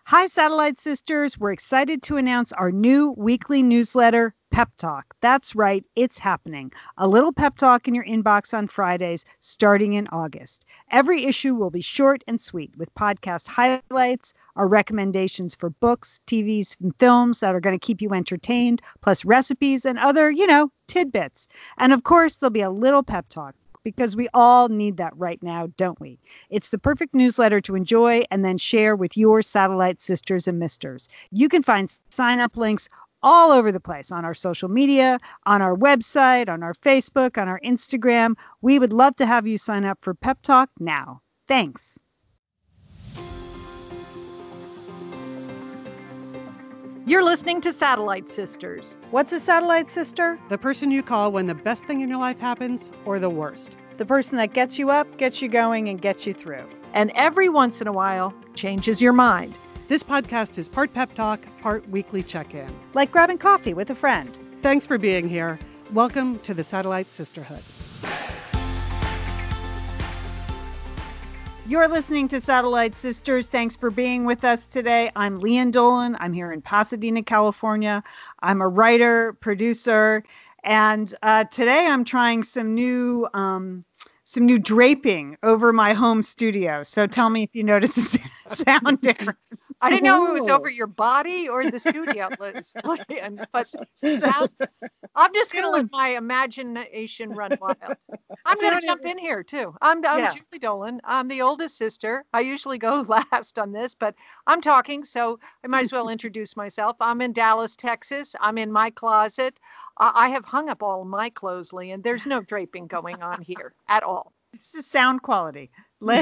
Hi, Satellite Sisters. We're excited to announce our new weekly newsletter, Pep Talk. That's right, it's happening. A little pep talk in your inbox on Fridays starting in August. Every issue will be short and sweet with podcast highlights, our recommendations for books, TVs, and films that are going to keep you entertained, plus recipes and other, tidbits. And of course, there'll be a little pep talk, because we all need that right now, don't we? It's the perfect newsletter to enjoy and then share with your satellite sisters and misters. You can find sign-up links all over the place on our social media, on our website, on our Facebook, on our Instagram. We would love to have you sign up for Pep Talk now. Thanks. You're listening to Satellite Sisters. What's a satellite sister? The person you call when the best thing in your life happens or the worst. The person that gets you up, gets you going, and gets you through. And every once in a while, changes your mind. This podcast is part pep talk, part weekly check-in. Like grabbing coffee with a friend. Thanks for being here. Welcome to the Satellite Sisterhood. You're listening to Satellite Sisters. Thanks for being with us today. I'm Leanne Dolan. I'm here in Pasadena, California. I'm a writer, producer, and today I'm trying some new draping over my home studio. So tell me if you notice the sound difference. I didn't know it was over your body or the studio, Liz. But sounds, I'm just going to let my imagination run wild. I'm going to jump in here, too. I'm Julie Dolan. I'm the oldest sister. I usually go last on this, but I'm talking, so I might as well introduce myself. I'm in Dallas, Texas. I'm in my closet. I have hung up all my clothes, Lee, and there's no draping going on here at all. This is sound quality.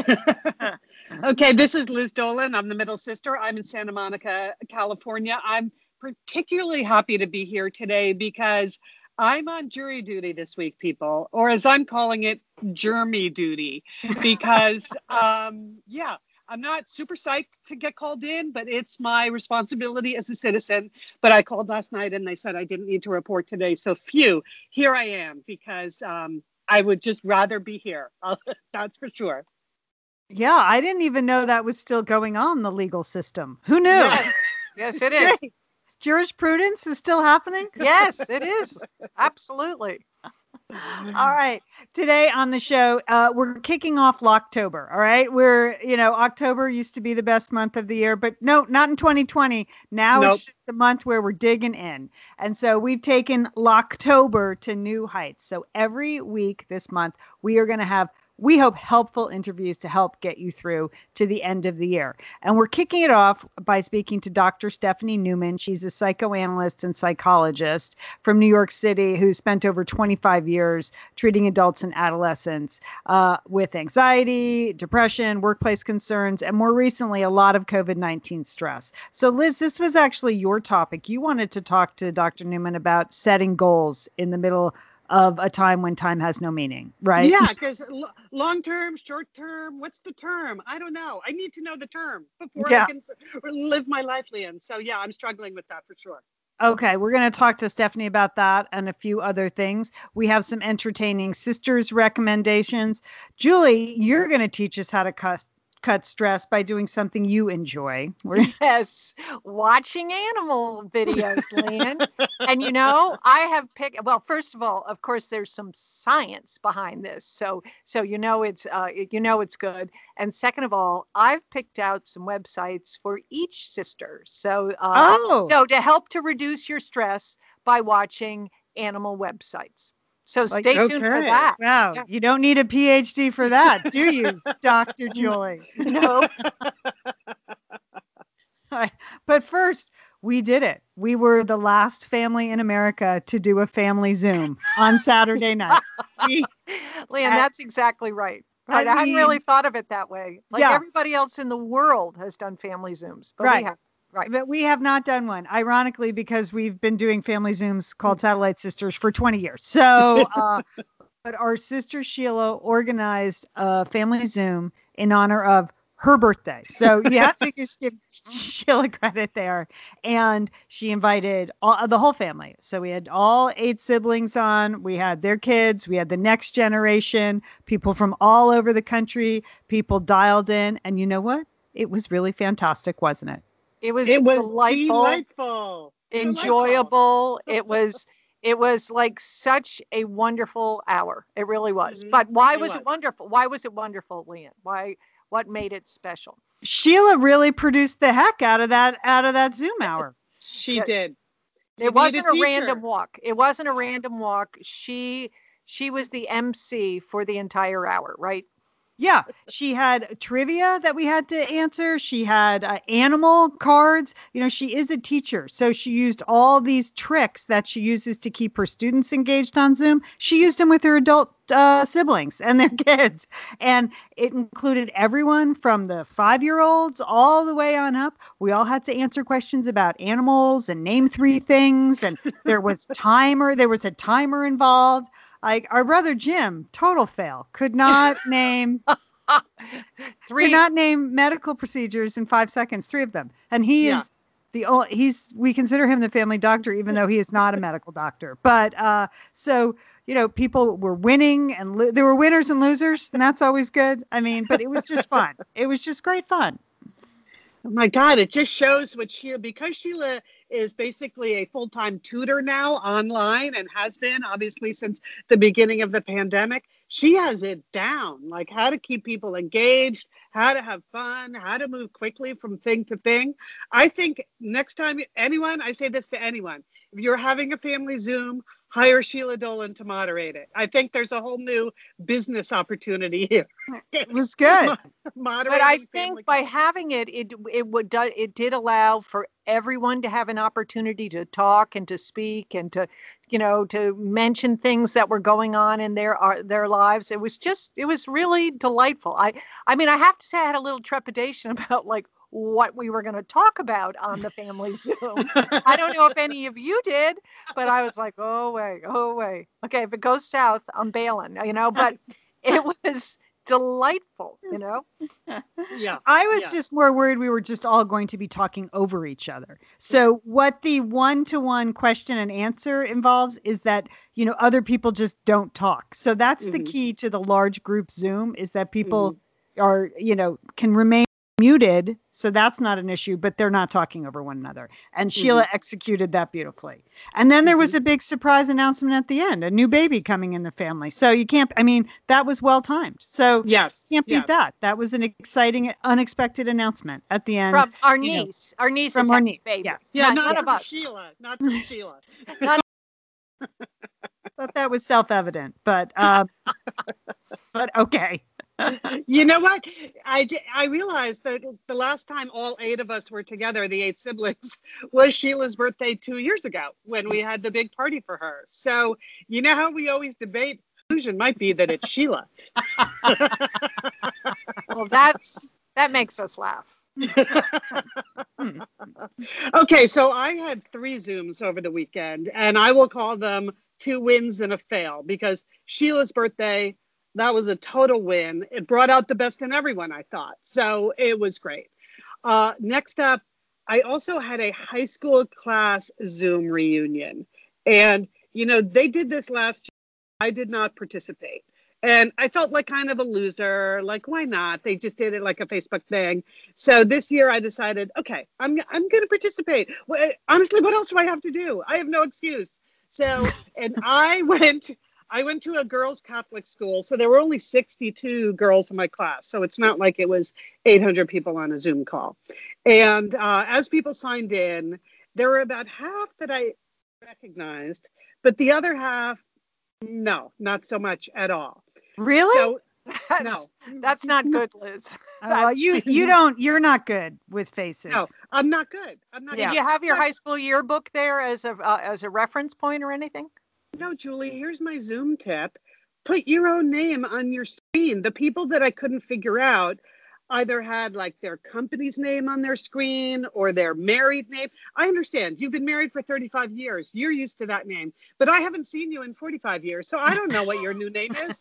Okay, this is Liz Dolan. I'm the middle sister. I'm in Santa Monica, California. I'm particularly happy to be here today because I'm on jury duty this week, people, or as I'm calling it, germy duty, because, I'm not super psyched to get called in, but it's my responsibility as a citizen. But I called last night and they said I didn't need to report today. So here I am, because I would just rather be here. That's for sure. Yeah, I didn't even know that was still going on, the legal system. Who knew? Yes, it is. Jurisprudence is still happening? Yes, it is. Absolutely. All right. Today on the show, we're kicking off Locktober. All right. October used to be the best month of the year, but no, not in 2020. Now It's just the month where we're digging in. And so we've taken Locktober to new heights. So every week this month, we are going to have, we hope, helpful interviews to help get you through to the end of the year. And we're kicking it off by speaking to Dr. Stephanie Newman. She's a psychoanalyst and psychologist from New York City who spent over 25 years treating adults and adolescents with anxiety, depression, workplace concerns, and more recently, a lot of COVID-19 stress. So Liz, this was actually your topic. You wanted to talk to Dr. Newman about setting goals in the middle of a time when time has no meaning, right? Yeah, because long term, short term, what's the term? I don't know. I need to know the term before I can live my life, Leanne. So yeah, I'm struggling with that for sure. Okay, we're going to talk to Stephanie about that and a few other things. We have some entertaining sisters recommendations. Julie, you're going to teach us how to cut stress by doing something you enjoy. Yes, watching animal videos, Leanne. And I have picked, well, first of all, of course, there's some science behind this. So it's good. And second of all, I've picked out some websites for each sister. So to help to reduce your stress by watching animal websites. So stay tuned for that. Wow. Yeah. You don't need a PhD for that, do you, Dr. Julie? No. All right. But first, we did it. We were the last family in America to do a family Zoom on Saturday night. Leanne, that's exactly right. Right. I hadn't really thought of it that way. Everybody else in the world has done family Zooms. But right. We have. Right. But we have not done one, ironically, because we've been doing family Zooms called Satellite Sisters for 20 years. So, but our sister Sheila organized a family Zoom in honor of her birthday. So you have to just give Sheila credit there. And she invited the whole family. So we had all 8 siblings on. We had their kids. We had the next generation, people from all over the country. People dialed in. And you know what? It was really fantastic, wasn't it? It was delightful. Enjoyable. It was like such a wonderful hour. It really was. Mm-hmm. But why was it wonderful? Why was it wonderful, Leanne? What made it special? Sheila really produced the heck out of that Zoom hour. She did. It wasn't a random walk. It wasn't a random walk. She was the MC for the entire hour, right? Yeah, she had trivia that we had to answer. She had animal cards. You know, she is a teacher, so she used all these tricks that she uses to keep her students engaged on Zoom. She used them with her adult siblings and their kids, and it included everyone from the 5-year-olds all the way on up. We all had to answer questions about animals and name 3 things, and there was a timer involved. Like our brother Jim, total fail. Could not name could not name medical procedures in 5 seconds, 3 of them. And he is we consider him the family doctor, even though he is not a medical doctor. But so, you know, people were winning and there were winners and losers, and that's always good. I mean, but it was just fun. It was just great fun. Oh my God, it just shows what because Sheila is basically a full-time tutor now online and has been obviously since the beginning of the pandemic. She has it down, like how to keep people engaged, how to have fun, how to move quickly from thing to thing. I think next time I say this to anyone, if you're having a family Zoom, hire Sheila Dolan to moderate it. I think there's a whole new business opportunity here. It was good. But I think by having it did allow for everyone to have an opportunity to talk and to speak and to, you know, to mention things that were going on in their lives. It was really delightful. I mean, I have to say I had a little trepidation about like what we were going to talk about on the family Zoom. I don't know if any of you did, but I was like, oh way. Okay, if it goes south, I'm bailing, you know, but it was delightful, you know? Yeah. I was just more worried we were just all going to be talking over each other. So what the 1-to-1 question and answer involves is that, you know, other people just don't talk. So that's the key to the large group Zoom, is that people are, you know, can remain muted, so that's not an issue, but they're not talking over one another. And Sheila executed that beautifully. And then there was a big surprise announcement at the end, a new baby coming in the family. So you can't, I mean, that was well timed. So yes, you can't beat that. That was an exciting, unexpected announcement at the end. From our niece. Our niece from our niece. Baby. Yes. Yeah, not from Sheila. Not from Sheila. Thought that was self-evident, but okay. You know what? I realized that the last time all 8 of us were together, the 8 siblings, was Sheila's birthday 2 years ago when we had the big party for her. So you know how we always debate? The conclusion might be that it's Sheila. Well, that makes us laugh. Okay, so I had 3 Zooms over the weekend, and I will call them 2 wins and a fail, because Sheila's birthday, that was a total win. It brought out the best in everyone, I thought. So it was great. Next up, I also had a high school class Zoom reunion. And, you know, they did this last year. I did not participate. And I felt like kind of a loser. Like, why not? They just did it like a Facebook thing. So this year I decided, okay, I'm going to participate. Honestly, what else do I have to do? I have no excuse. So, and I went to a girls' Catholic school, so there were only 62 girls in my class. So it's not like it was 800 people on a Zoom call. And as people signed in, there were about half that I recognized, but the other half, no, not so much at all. Really? So, that's not good, Liz. You're not good with faces. No, I'm not good. Did you have your high school yearbook there as a reference point or anything? No, Julie, here's my Zoom tip. Put your own name on your screen. The people that I couldn't figure out either had like their company's name on their screen or their married name. I understand. You've been married for 35 years. You're used to that name. But I haven't seen you in 45 years, so I don't know what your new name is.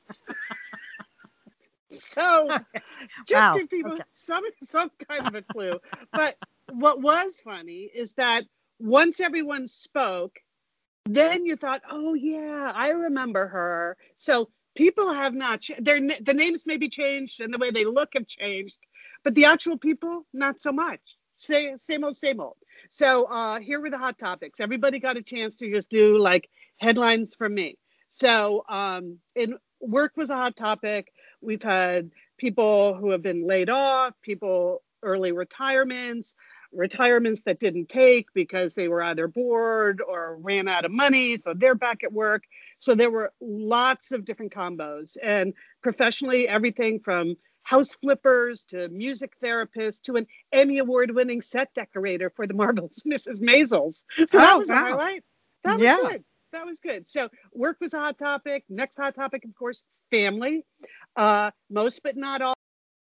So just give people some kind of a clue. But what was funny is that once everyone spoke, then you thought, oh, yeah, I remember her. So people have not, the names may be changed and the way they look have changed, but the actual people, not so much. Same old, same old. So here were the hot topics. Everybody got a chance to just do like headlines from me. So in work was a hot topic. We've had people who have been laid off, people early retirements that didn't take because they were either bored or ran out of money. So they're back at work. So there were lots of different combos, and professionally, everything from house flippers to music therapists to an Emmy Award-winning set decorator for the Marvelous Mrs. Maisels. So that was a highlight. That was good. That was good. So work was a hot topic. Next hot topic, of course, family. Most but not all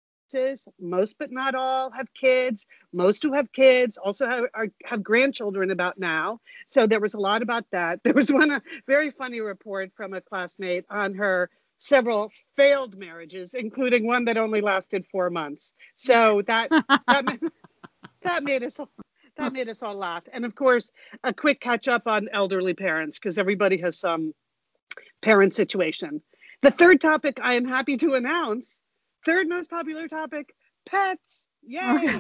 have kids. Most who have kids also have grandchildren about now. So there was a lot about that. There was a very funny report from a classmate on her several failed marriages, including one that only lasted 4 months. So that made us all laugh. And of course, a quick catch up on elderly parents, because everybody has some parent situation. The third topic I am happy to announce, third most popular topic, pets. Yay.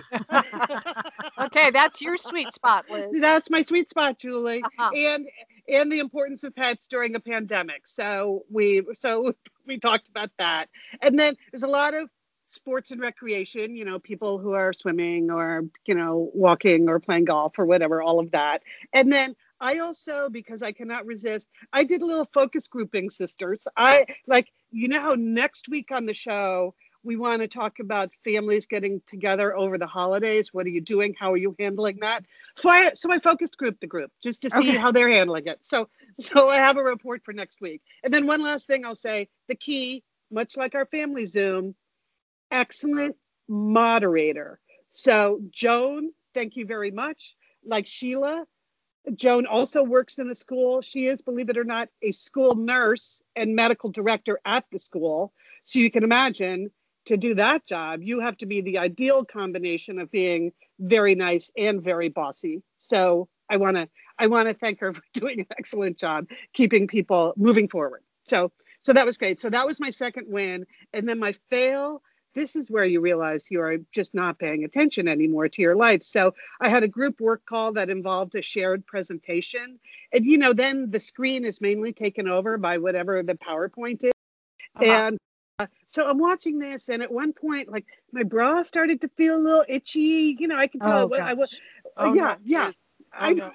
Okay, that's your sweet spot, Liz. That's my sweet spot, Julie. And the importance of pets during a pandemic. So we talked about that. And then there's a lot of sports and recreation, people who are swimming or, walking or playing golf or whatever, all of that. And then I also, because I cannot resist, I did a little focus grouping, sisters. How next week on the show, we want to talk about families getting together over the holidays. What are you doing? How are you handling that? So I focused grouped the group just to see how they're handling it. So I have a report for next week. And then one last thing I'll say, the key, much like our family Zoom, excellent moderator. So Joan, thank you very much. Like Sheila, Joan also works in the school. She is, believe it or not, a school nurse and medical director at the school. So you can imagine, to do that job, you have to be the ideal combination of being very nice and very bossy. So I want to thank her for doing an excellent job keeping people moving forward. So that was great. So that was my second win. And then my fail, this is where you realize you are just not paying attention anymore to your life. So I had a group work call that involved a shared presentation. And, then the screen is mainly taken over by whatever the PowerPoint is. And so I'm watching this, and at one point, like, my bra started to feel a little itchy. I could tell. I know.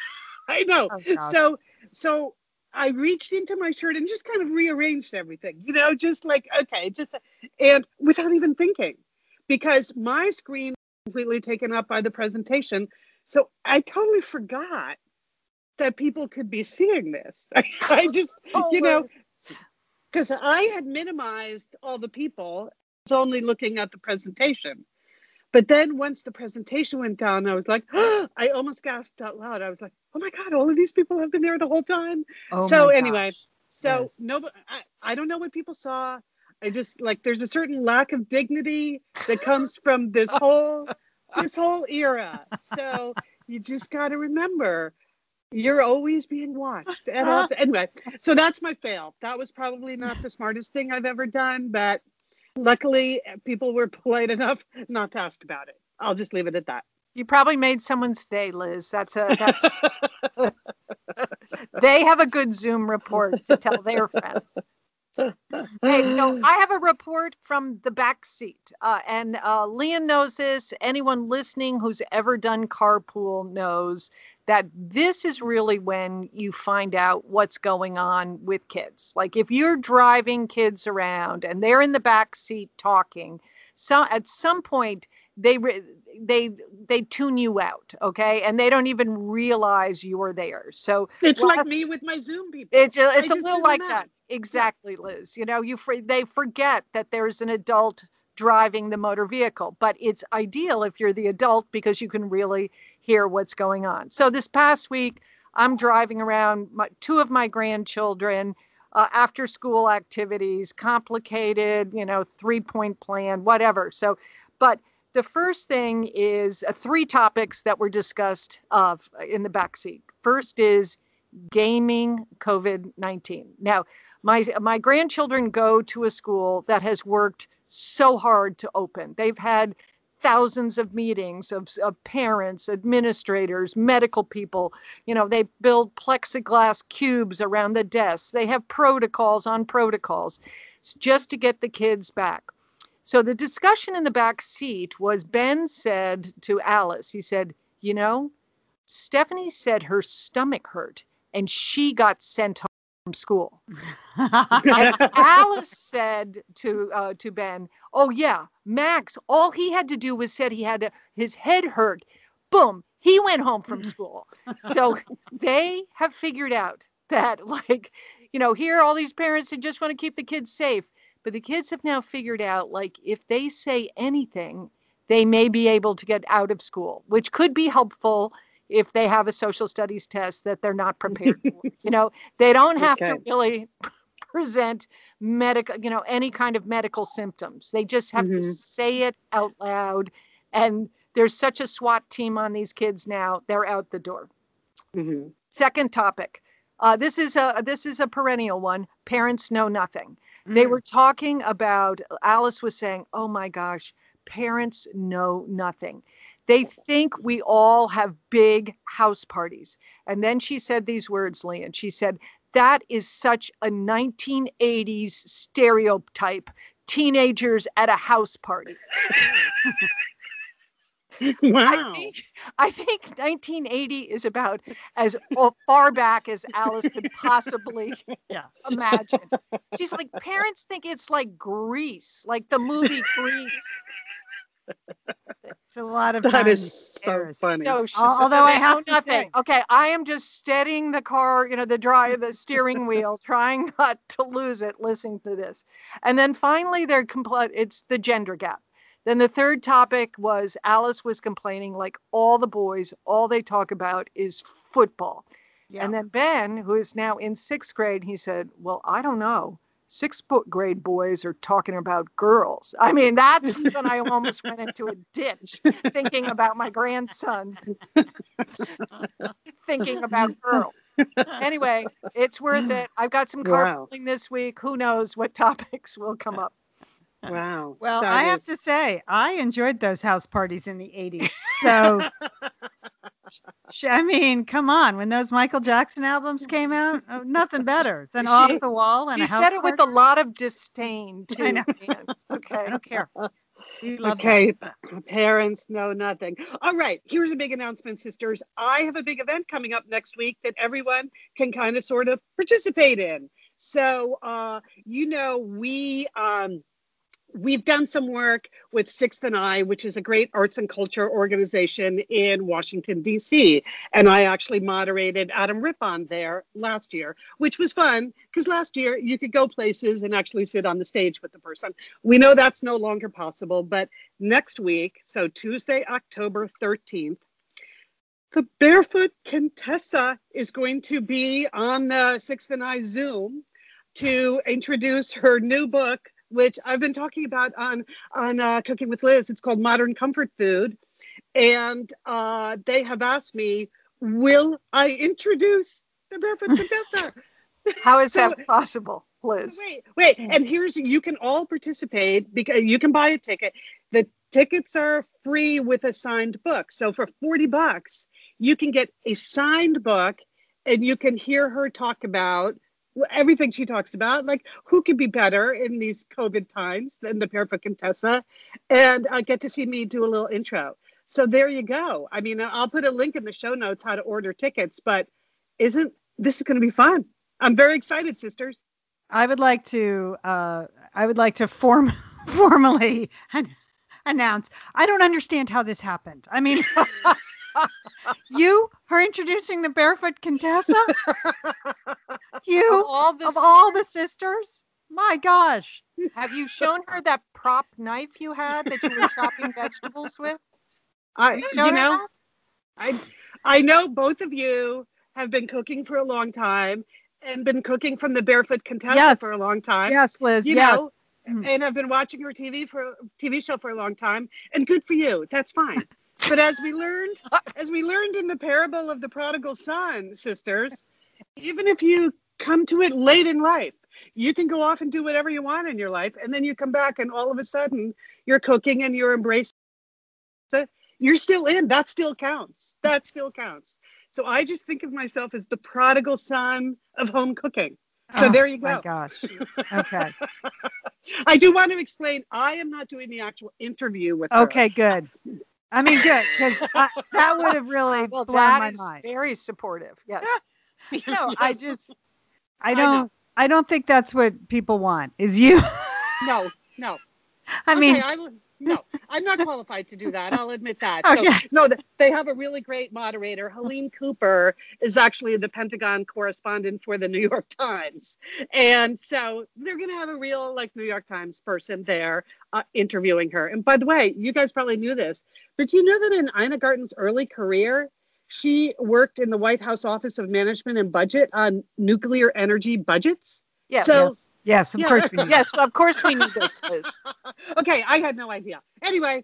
So I reached into my shirt and just kind of rearranged everything, just like, okay, and without even thinking, because my screen was completely taken up by the presentation. So I totally forgot that people could be seeing this. I just, because I had minimized all the people, I was only looking at the presentation. But then once the presentation went down, I was like, I almost gasped out loud. I was like, oh my God, all of these people have been there the whole time. So anyway, I don't know what people saw. I just there's a certain lack of dignity that comes from this whole era. So you just got to remember, you're always being watched. Anyway, so that's my fail. That was probably not the smartest thing I've ever done, but luckily people were polite enough not to ask about it. I'll just leave it at that. You probably made someone's day, Liz. That's they have a good Zoom report to tell their friends. Hey, so I have a report from the back seat, and Leon knows this. Anyone listening who's ever done carpool knows that this is really when you find out what's going on with kids. Like if you're driving kids around and they're in the back seat talking, so at some point they tune you out, okay? And they don't even realize you're there. So it's like me with my Zoom people. It's a little like that. Exactly, Liz. They forget that there's an adult driving the motor vehicle, but it's ideal if you're the adult because you can really hear what's going on. So this past week, I'm driving around two of my grandchildren, after school activities, complicated, 3-point plan, whatever. So, but the first thing is 3 topics that were discussed in the backseat. First is gaming COVID-19. Now, my grandchildren go to a school that has worked so hard to open. They've had thousands of meetings of parents, administrators, medical people. They build plexiglass cubes around the desks. They have protocols on protocols just to get the kids back. So the discussion in the back seat was, Ben said to Alice, he said, Stephanie said her stomach hurt and she got sent home from school. And Alice said to Ben, oh yeah, Max, all he had to do was said his head hurt. Boom, he went home from school. So they have figured out that, here all these parents who just want to keep the kids safe. But the kids have now figured out, if they say anything, they may be able to get out of school, which could be helpful if they have a social studies test that they're not prepared for. They don't have to really present any kind of medical symptoms. They just have to say it out loud. And there's such a SWAT team on these kids now, they're out the door. Second topic. This is a perennial one. Parents know nothing. They were talking about, Alice was saying, oh my gosh, parents know nothing. They think we all have big house parties. And then she said these words, Lian. She said, that is such a 1980s stereotype, teenagers at a house party. Wow. I think 1980 is about as far back as Alice could possibly imagine. She's like, parents think it's like Grease, like the movie Grease. It's a lot of that time. is so funny. Although I have nothing. Okay, I am just steadying the car, the steering wheel, trying not to lose it, listening to this. And then finally, it's the gender gap. Then the third topic was Alice was complaining, all the boys, all they talk about is football. Yeah. And then Ben, who is now in 6th grade, he said, well, I don't know. 6th grade boys are talking about girls. I mean, that's when I almost went into a ditch thinking about my grandson, thinking about girls. Anyway, it's worth it. I've got some carpooling this week. Who knows what topics will come up. Wow. Well, I have to say, I enjoyed those house parties in the 80s. So, I mean, come on. When those Michael Jackson albums came out, nothing better than Off the Wall and a house party. You said it with a lot of disdain, too. I know. Okay. I don't care. Okay. Parents know nothing. All right. Here's a big announcement, sisters. I have a big event coming up next week that everyone can kind of sort of participate in. So, we've done some work with 6th and I, which is a great arts and culture organization in Washington, D.C. And I actually moderated Adam Rippon there last year, which was fun because last year you could go places and actually sit on the stage with the person. We know that's no longer possible, but next week, so Tuesday, October 13th, the Barefoot Contessa is going to be on the 6th and I Zoom to introduce her new book, which I've been talking about on Cooking with Liz. It's called Modern Comfort Food. And they have asked me, will I introduce the Barefoot Contessa? How is that possible, Liz? Wait. And you can all participate because you can buy a ticket. The tickets are free with a signed book. So for $40, you can get a signed book and you can hear her talk about everything she talks about, like who could be better in these COVID times than the Barefoot Contessa, and get to see me do a little intro. So there you go. I mean, I'll put a link in the show notes how to order tickets, but this is going to be fun. I'm very excited, sisters. I would like to formally announce. I don't understand how this happened. I mean, you are introducing the Barefoot Contessa? You of all the sisters? My gosh. Have you shown her that prop knife you had that you were chopping vegetables with? I know both of you have been cooking for a long time and been cooking from the Barefoot Contessa for a long time. Yes, Liz. You know, and I've been watching her TV show for a long time, and good for you. That's fine. But as we learned in the parable of the prodigal son, sisters, even if you come to it late in life, you can go off and do whatever you want in your life, and then you come back, and all of a sudden, you're cooking and you're embracing So you're still in. That still counts. That still counts. So I just think of myself as the prodigal son of home cooking. So there you go. Oh my gosh. Okay. I do want to explain, I am not doing the actual interview with her. Okay, good. I mean, good, because that would have really blown my mind. Very supportive. Yes. No, yes. I don't think that's what people want. Is you? No. I mean, no, I'm not qualified to do that. I'll admit that. Okay. So, no, they have a really great moderator. Helene Cooper is actually the Pentagon correspondent for the New York Times. And so they're going to have a real New York Times person there interviewing her. And by the way, you guys probably knew this, but do you know that in Ina Garten's early career, she worked in the White House Office of Management and Budget on nuclear energy budgets? Yes. So, yes, of course we knew. Yes, of course we knew this. Okay, I had no idea. Anyway,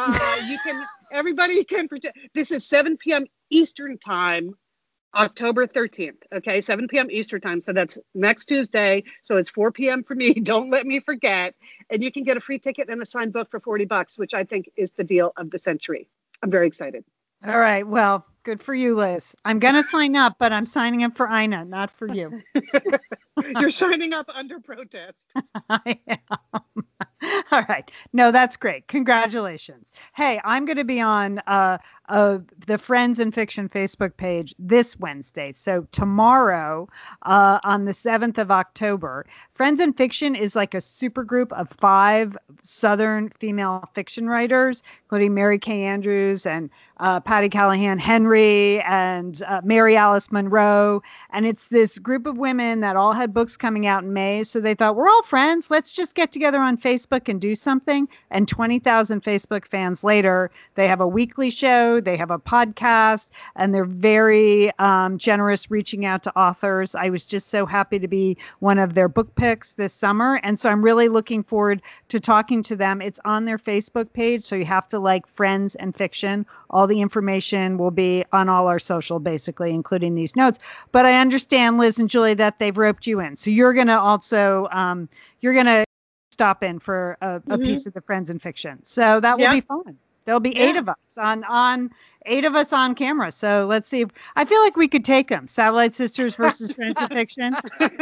everybody can pretend. This is 7 p.m. Eastern time, October 13th. Okay, 7 p.m. Eastern time. So that's next Tuesday. So it's 4 p.m. for me. Don't let me forget. And you can get a free ticket and a signed book for $40, which I think is the deal of the century. I'm very excited. All right. Well, good for you, Liz. I'm going to sign up, but I'm signing up for Ina, not for you. You're signing up under protest. I am. All right. No, that's great. Congratulations. Hey, I'm going to be on the Friends and Fiction Facebook page this Wednesday. So tomorrow, on the 7th of October, Friends and Fiction is like a super group of 5 Southern female fiction writers, including Mary Kay Andrews and Patty Callahan Henry and Mary Alice Monroe. And it's this group of women that all had books coming out in May. So they thought, we're all friends. Let's just get together on Facebook and do something. And 20,000 Facebook fans later, they have a weekly show, they have a podcast, and they're very generous reaching out to authors. I was just so happy to be one of their book picks this summer. And so I'm really looking forward to talking to them. It's on their Facebook page. So you have to like Friends and Fiction. All the information will be on all our social, basically, including these notes. But I understand, Liz and Julie, that they've roped you in. So you're going to also, stop in for a piece of the Friends and Fiction. So that will be fun. There'll be 8 of us on 8 of us on camera. So let's see. I feel like we could take them. Satellite Sisters versus Friends and Fiction.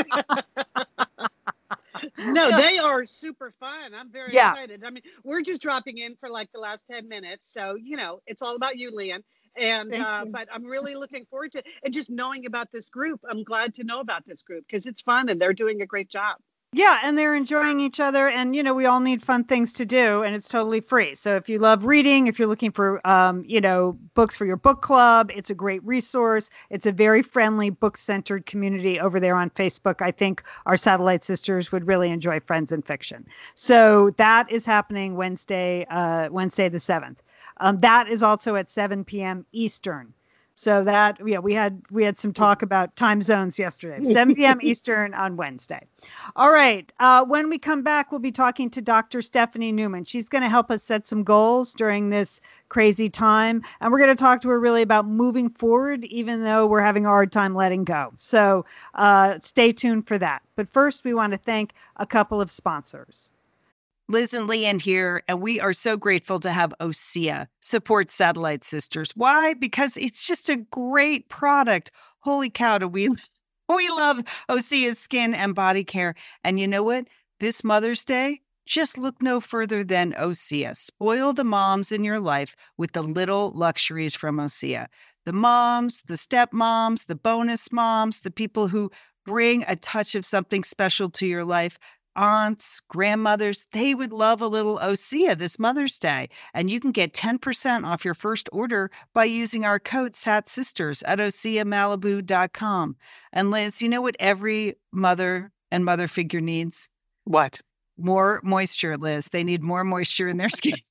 No, they are super fun. I'm very excited. I mean, we're just dropping in for the last 10 minutes. So, it's all about you, Lian. And but I'm really looking forward to it. And just knowing about this group, I'm glad to know about this group because it's fun and they're doing a great job. Yeah, and they're enjoying each other. And, we all need fun things to do, and it's totally free. So if you love reading, if you're looking for, books for your book club, it's a great resource. It's a very friendly, book-centered community over there on Facebook. I think our Satellite Sisters would really enjoy Friends and Fiction. So that is happening Wednesday the 7th. That is also at 7 p.m. Eastern. So that, we had some talk about time zones yesterday, 7 p.m. Eastern on Wednesday. All right. When we come back, we'll be talking to Dr. Stephanie Newman. She's going to help us set some goals during this crazy time. And we're going to talk to her really about moving forward, even though we're having a hard time letting go. So stay tuned for that. But first, we want to thank a couple of sponsors. Liz and Lian here, and we are so grateful to have OSEA support Satellite Sisters. Why? Because it's just a great product. Holy cow, do we love OSEA's skin and body care. And you know what? This Mother's Day, just look no further than OSEA. Spoil the moms in your life with the little luxuries from OSEA. The moms, the stepmoms, the bonus moms, the people who bring a touch of something special to your life. Aunts, grandmothers, they would love a little OSEA this Mother's Day. And you can get 10% off your first order by using our code SATSisters at OSEAMalibu.com. And Liz, you know what every mother and mother figure needs? What? More moisture, Liz. They need more moisture in their skin.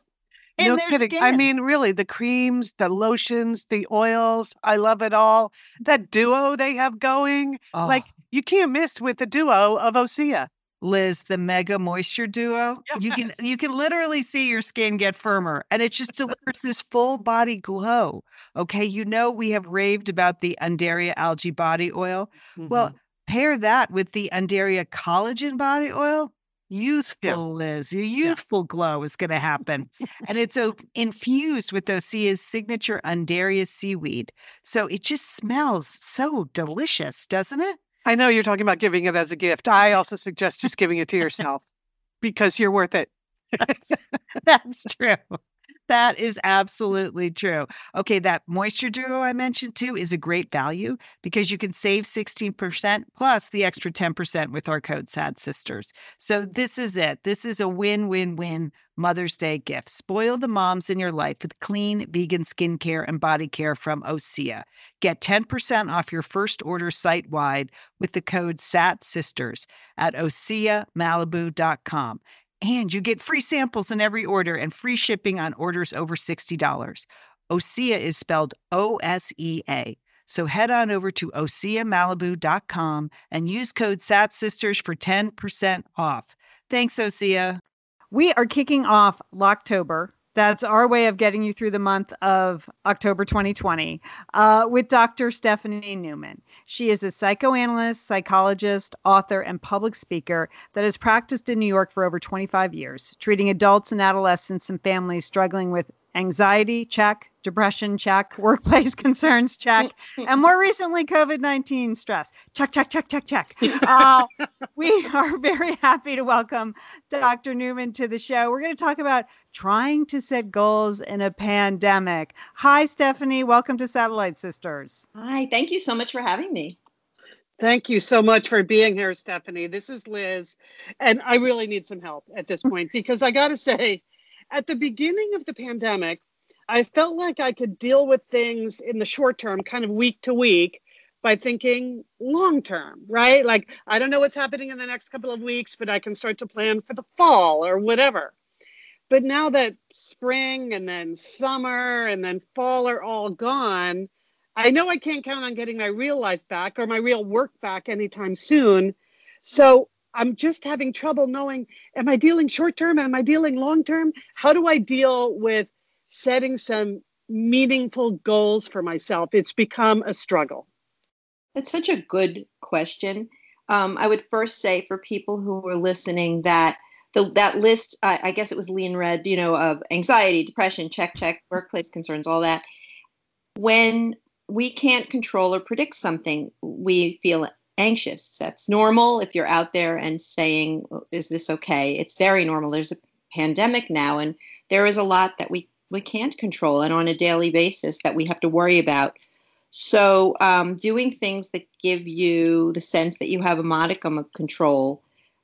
No kidding. I mean, really, the creams, the lotions, the oils, I love it all. That duo they have going, you can't miss with the duo of OSEA. Liz, the Mega Moisture Duo. Yes. You can literally see your skin get firmer, and it just delivers this full body glow. Okay, we have raved about the Undaria Algae Body Oil. Mm-hmm. Well, pair that with the Undaria Collagen Body Oil. youthful, Liz. Your youthful glow is going to happen. And it's infused with Osea's signature Undaria seaweed. So it just smells so delicious, doesn't it? I know you're talking about giving it as a gift. I also suggest just giving it to yourself because you're worth it. That's true. That is absolutely true. Okay, that Moisture Duo I mentioned too is a great value because you can save 16% plus the extra 10% with our code SAD Sisters. So this is it. This is a win-win-win Mother's Day gift. Spoil the moms in your life with clean vegan skincare and body care from Osea. Get 10% off your first order site-wide with the code SAT Sisters at OseaMalibu.com. And you get free samples in every order and free shipping on orders over $60. Osea is spelled O-S-E-A. So head on over to OseaMalibu.com and use code SATSisters for 10% off. Thanks, Osea. We are kicking off Locktober. That's our way of getting you through the month of October 2020 with Dr. Stephanie Newman. She is a psychoanalyst, psychologist, author, and public speaker that has practiced in New York for over 25 years, treating adults and adolescents and families struggling with anxiety, check, depression, check, workplace concerns, check, and more recently, COVID-19 stress, check, check, check, check, check. We are very happy to welcome Dr. Newman to the show. We're going to talk about trying to set goals in a pandemic. Hi, Stephanie. Welcome to Satellite Sisters. Hi. Thank you so much for having me. Thank you so much for being here, Stephanie. This is Liz, and I really need some help at this point because I got to say, at the beginning of the pandemic, I felt like I could deal with things in the short term, kind of week to week, by thinking long term, right? Like, I don't know what's happening in the next couple of weeks, but I can start to plan for the fall or whatever. But now that spring and then summer and then fall are all gone, I know I can't count on getting my real life back or my real work back anytime soon. So I'm just having trouble knowing, am I dealing short term? Am I dealing long term? How do I deal with setting some meaningful goals for myself? It's become a struggle. That's such a good question. I would first say for people who are listening that that list, I guess it was Lean read, of anxiety, depression, check, workplace concerns, all that. When we can't control or predict something, we feel anxious. That's normal. If you're out there and saying, is this okay? It's very normal. There's a pandemic now, and there is a lot that we can't control and on a daily basis that we have to worry about. So doing things that give you the sense that you have a modicum of control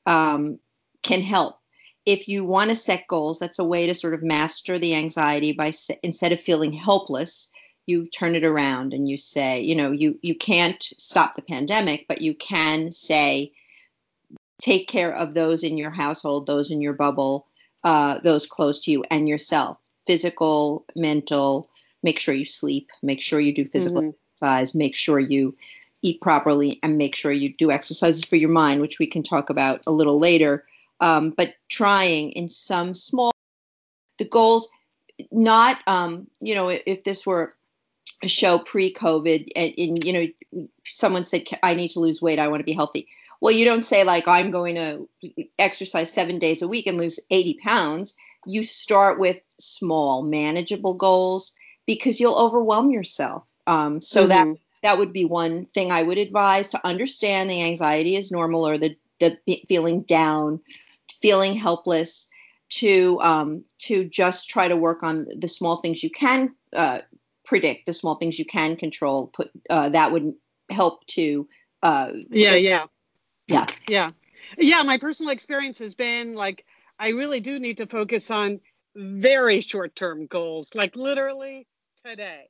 can help. If you want to set goals, that's a way to sort of master the anxiety by instead of feeling helpless, you turn it around and you say, you can't stop the pandemic, but you can say, take care of those in your household, those in your bubble, those close to you and yourself, physical, mental, make sure you sleep, make sure you do physical exercise, make sure you eat properly, and make sure you do exercises for your mind, which we can talk about a little later. But trying in some small, the goals, not, if this were a show pre-COVID and someone said, I need to lose weight, I want to be healthy. Well, you don't say like, I'm going to exercise 7 days a week and lose 80 pounds. You start with small, manageable goals because you'll overwhelm yourself. So that would be one thing I would advise, to understand the anxiety is normal, or the feeling down, feeling helpless, to just try to work on the small things you can predict, the small things you can control. That would help to. Yeah. My personal experience has been like, I really do need to focus on very short-term goals, like literally today,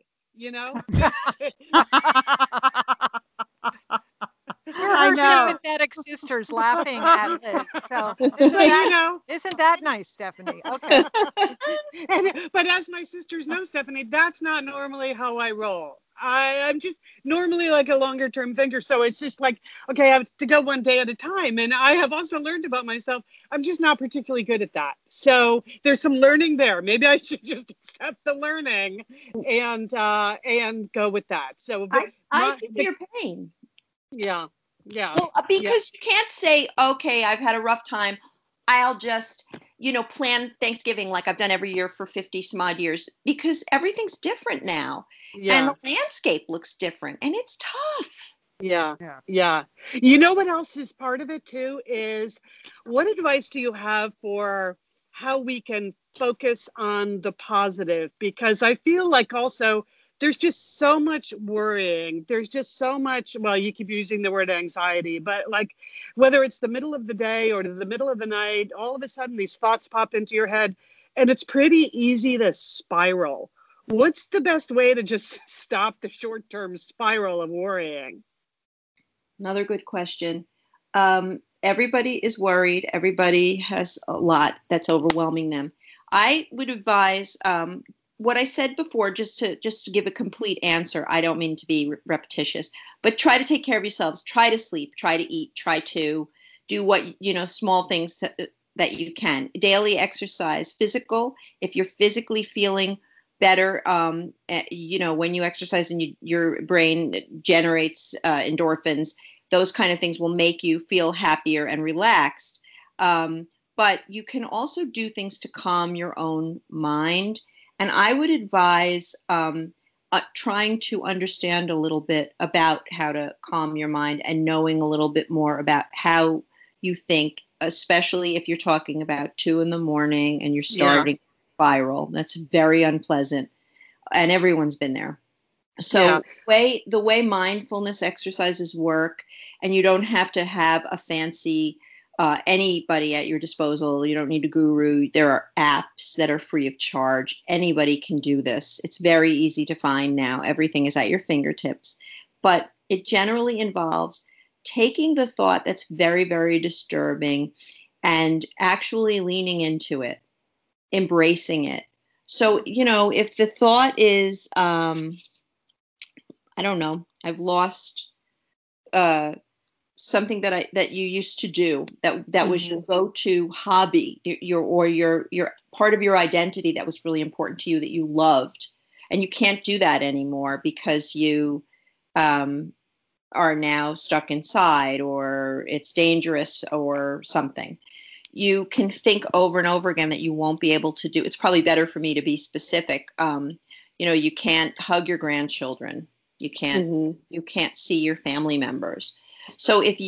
We're her sympathetic sisters laughing at it. So isn't that nice, Stephanie? Okay. But as my sisters know, Stephanie, that's not normally how I roll. I'm just normally like a longer term thinker. So it's just like, okay, I have to go one day at a time. And I have also learned about myself, I'm just not particularly good at that. So there's some learning there. Maybe I should just accept the learning and go with that. So I feel your pain. Yeah. Well, because you can't say, okay, I've had a rough time, I'll just, plan Thanksgiving like I've done every year for 50 some odd years, because everything's different now. Yeah. And the landscape looks different, and it's tough. Yeah. You know what else is part of it too is, what advice do you have for how we can focus on the positive? Because I feel like also there's just so much worrying. There's just so much, well, you keep using the word anxiety, but like whether it's the middle of the day or the middle of the night, all of a sudden these thoughts pop into your head, and it's pretty easy to spiral. What's the best way to just stop the short-term spiral of worrying? Another good question. Everybody is worried. Everybody has a lot that's overwhelming them. I would advise what I said before, just to give a complete answer. I don't mean to be repetitious, but try to take care of yourselves. Try to sleep. Try to eat. Try to do what, small things that you can. Daily exercise, physical. If you're physically feeling better, when you exercise and your brain generates endorphins, those kind of things will make you feel happier and relaxed. But you can also do things to calm your own mind. And I would advise trying to understand a little bit about how to calm your mind, and knowing a little bit more about how you think, especially if you're talking about 2 a.m. and you're starting to spiral. That's very unpleasant. And everyone's been there. So the way mindfulness exercises work, and you don't have to have a fancy anybody at your disposal. You don't need a guru. There are apps that are free of charge. Anybody can do this. It's very easy to find now. Everything is at your fingertips. But it generally involves taking the thought that's very, very disturbing and actually leaning into it, embracing it. So, if the thought is, I don't know, I've lost something that you used to do, that was your go-to hobby, your part of your identity that was really important to you, that you loved, and you can't do that anymore because you are now stuck inside, or it's dangerous or something. You can think over and over again that you won't be able to do. It's probably better for me to be specific. You can't hug your grandchildren. You can't see your family members. So if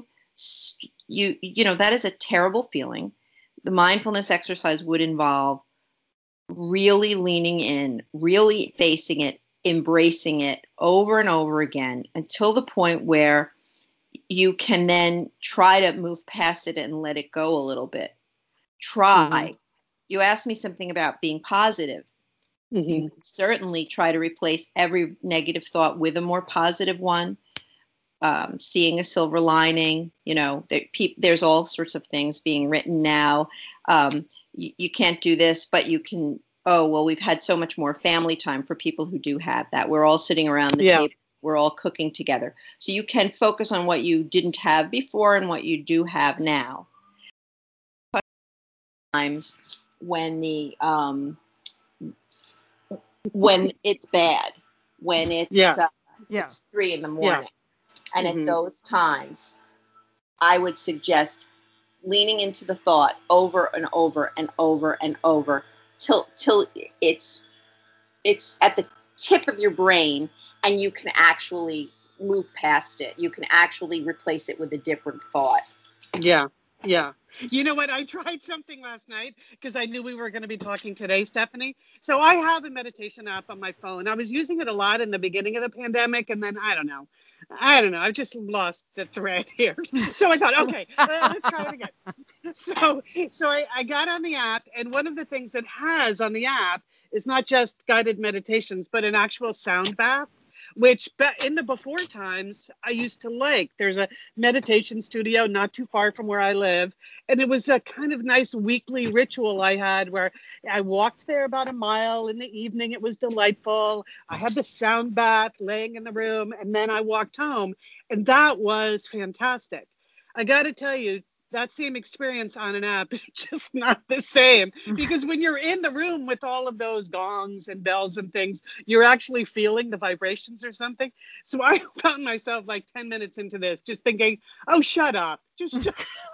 that is a terrible feeling. The mindfulness exercise would involve really leaning in, really facing it, embracing it over and over again, until the point where you can then try to move past it and let it go a little bit. Try. You asked me something about being positive. You can certainly try to replace every negative thought with a more positive one. Seeing a silver lining, there's all sorts of things being written now. You can't do this, but you can. Oh, well, we've had so much more family time for people who do have that. We're all sitting around the table. We're all cooking together. So you can focus on what you didn't have before and what you do have now. Times when when it's bad, when it's 3 a.m. And at those times, I would suggest leaning into the thought over and over and over and over till it's at the tip of your brain, and you can actually move past it. You can actually replace it with a different thought. Yeah. You know what? I tried something last night because I knew we were going to be talking today, Stephanie. So I have a meditation app on my phone. I was using it a lot in the beginning of the pandemic, and then I don't know. I've just lost the thread here. So I thought, okay, let's try it again. So I got on the app, and one of the things that has on the app is not just guided meditations, but an actual sound bath, which in the before times I used to like. There's a meditation studio not too far from where I live, and it was a kind of nice weekly ritual I had where I walked there about a mile in the evening. It was delightful. I had the sound bath laying in the room, and then I walked home, and that was fantastic. I got to tell you, that same experience on an app is just not the same, because when you're in the room with all of those gongs and bells and things, you're actually feeling the vibrations or something. So I found myself like 10 minutes into this just thinking, oh, shut up. Just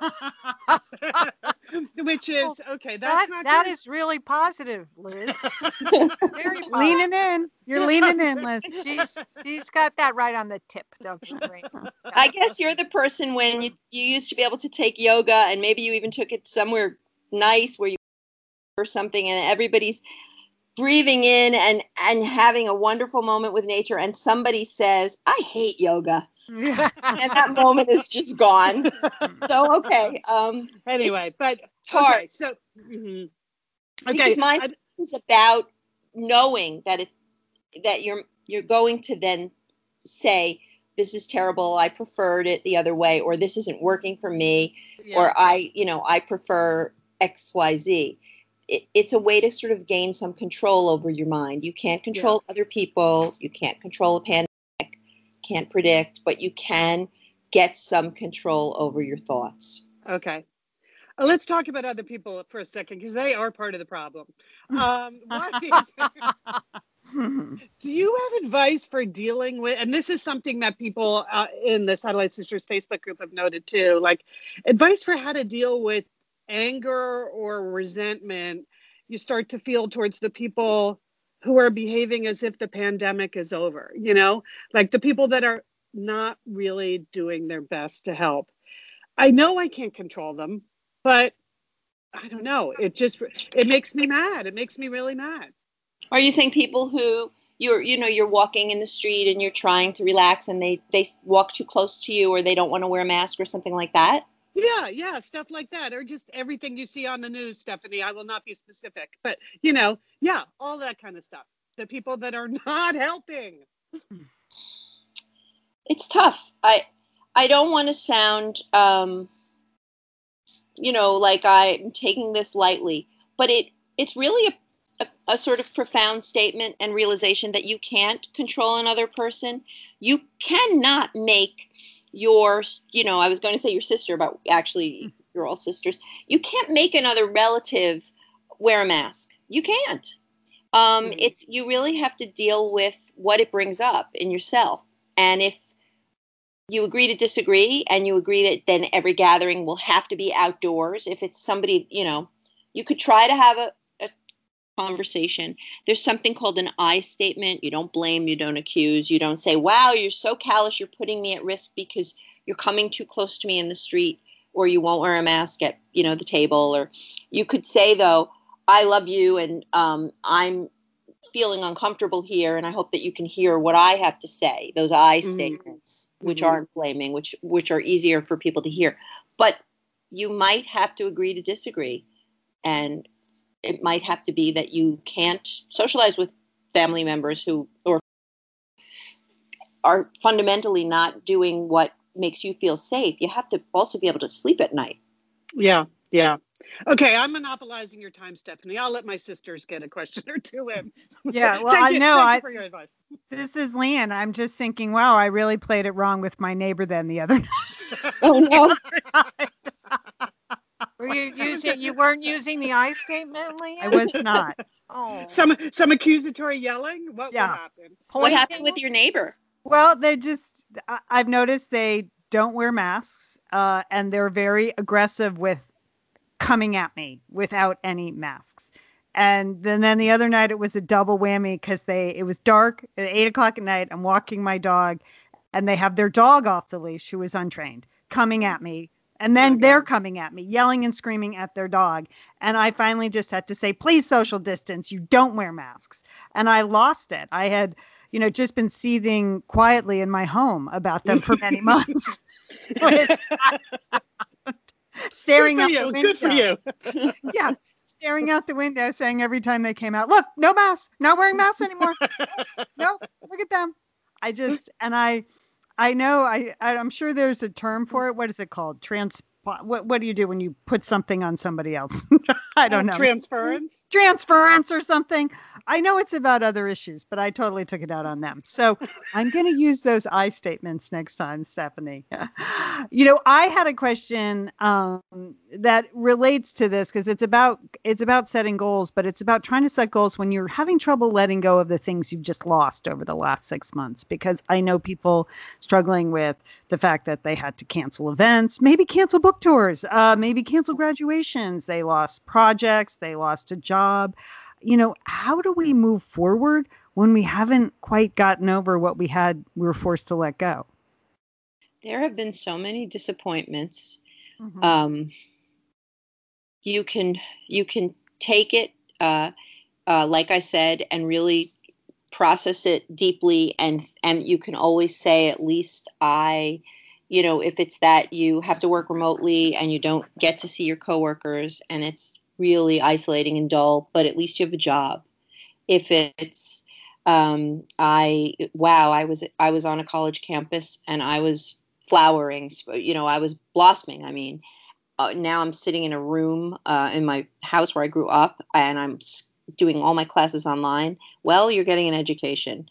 which is okay. That is really positive, Liz. Very positive. Leaning in. You're leaning in, Liz. She's got that right on the tip of her brain. I guess you're the person when you used to be able to take yoga, and maybe you even took it somewhere nice where you or something, and everybody's breathing in and having a wonderful moment with nature, and somebody says, "I hate yoga," and that moment is just gone. So okay. Anyway, but it's hard. Okay, so okay, because mine is about knowing that that you're going to then say, "This is terrible. I preferred it the other way," or "This isn't working for me," or I prefer XYZ. It's a way to sort of gain some control over your mind. You can't control other people. You can't control a pandemic, can't predict, but you can get some control over your thoughts. Okay. Let's talk about other people for a second, because they are part of the problem. Do you have advice for dealing with, and this is something that people in the Satellite Sisters Facebook group have noted too, like advice for how to deal with anger or resentment you start to feel towards the people who are behaving as if the pandemic is over, like the people that are not really doing their best to help. I know I can't control them, but I don't know. It makes me mad. It makes me really mad. Are you saying people who you're walking in the street and you're trying to relax and they walk too close to you, or they don't want to wear a mask or something like that? Yeah, stuff like that, or just everything you see on the news, Stephanie. I will not be specific, but all that kind of stuff. The people that are not helping. It's tough. I don't want to sound, like I'm taking this lightly, but it's really a sort of profound statement and realization that you can't control another person. You cannot make I was going to say your sister, but actually you're all sisters. You can't make another relative wear a mask. You can't. You really have to deal with what it brings up in yourself. And if you agree to disagree, and you agree that then every gathering will have to be outdoors, if it's somebody, you could try to have a conversation. There's something called an I statement. You don't blame, you don't accuse, you don't say, "Wow, you're so callous, you're putting me at risk because you're coming too close to me in the street," or "You won't wear a mask at the table." Or you could say, though, "I love you, and I'm feeling uncomfortable here, and I hope that you can hear what I have to say." Those I statements, which aren't blaming, which are easier for people to hear. But you might have to agree to disagree, and it might have to be that you can't socialize with family members who are fundamentally not doing what makes you feel safe. You have to also be able to sleep at night. Yeah. Okay, I'm monopolizing your time, Stephanie. I'll let my sisters get a question or two in. Yeah, well, Thank you for your advice. This is Leanne. I'm just thinking, wow, I really played it wrong with my neighbor then the other night. Oh, no. You weren't using the I statement, Leanne? I was not. Oh. Some accusatory yelling? What happened? What happened with your neighbor? Well, I've noticed they don't wear masks, and they're very aggressive with coming at me without any masks. And then the other night it was a double whammy because it was dark at 8:00 at night. I'm walking my dog, and they have their dog off the leash who is untrained coming at me. And then they're coming at me, yelling and screaming at their dog. And I finally just had to say, "Please social distance. You don't wear masks." And I lost it. I had, just been seething quietly in my home about them for many months. Staring out the window. Good for you. Yeah. Staring out the window, saying every time they came out, "Look, no masks, not wearing masks anymore. No, look at them." I know, I'm sure there's a term for it. What is it called? what do you do when you put something on somebody else? I don't know. Transference or something. I know it's about other issues, but I totally took it out on them. So I'm going to use those I statements next time, Stephanie. I had a question that relates to this because it's about setting goals, but it's about trying to set goals when you're having trouble letting go of the things you've just lost over the last 6 months. Because I know people struggling with the fact that they had to cancel events, maybe cancel book tours, maybe cancel graduations. They lost projects, they lost a job. How do we move forward when we haven't quite gotten over what we were forced to let go? There have been so many disappointments. Mm-hmm. You can take it, like I said, and really process it deeply, and you can always say, at least if it's that you have to work remotely and you don't get to see your coworkers and it's really isolating and dull, but at least you have a job. If it's I was on a college campus and I was flowering, I was blossoming. I mean, now I'm sitting in a room in my house where I grew up, and I'm doing all my classes online. Well, you're getting an education.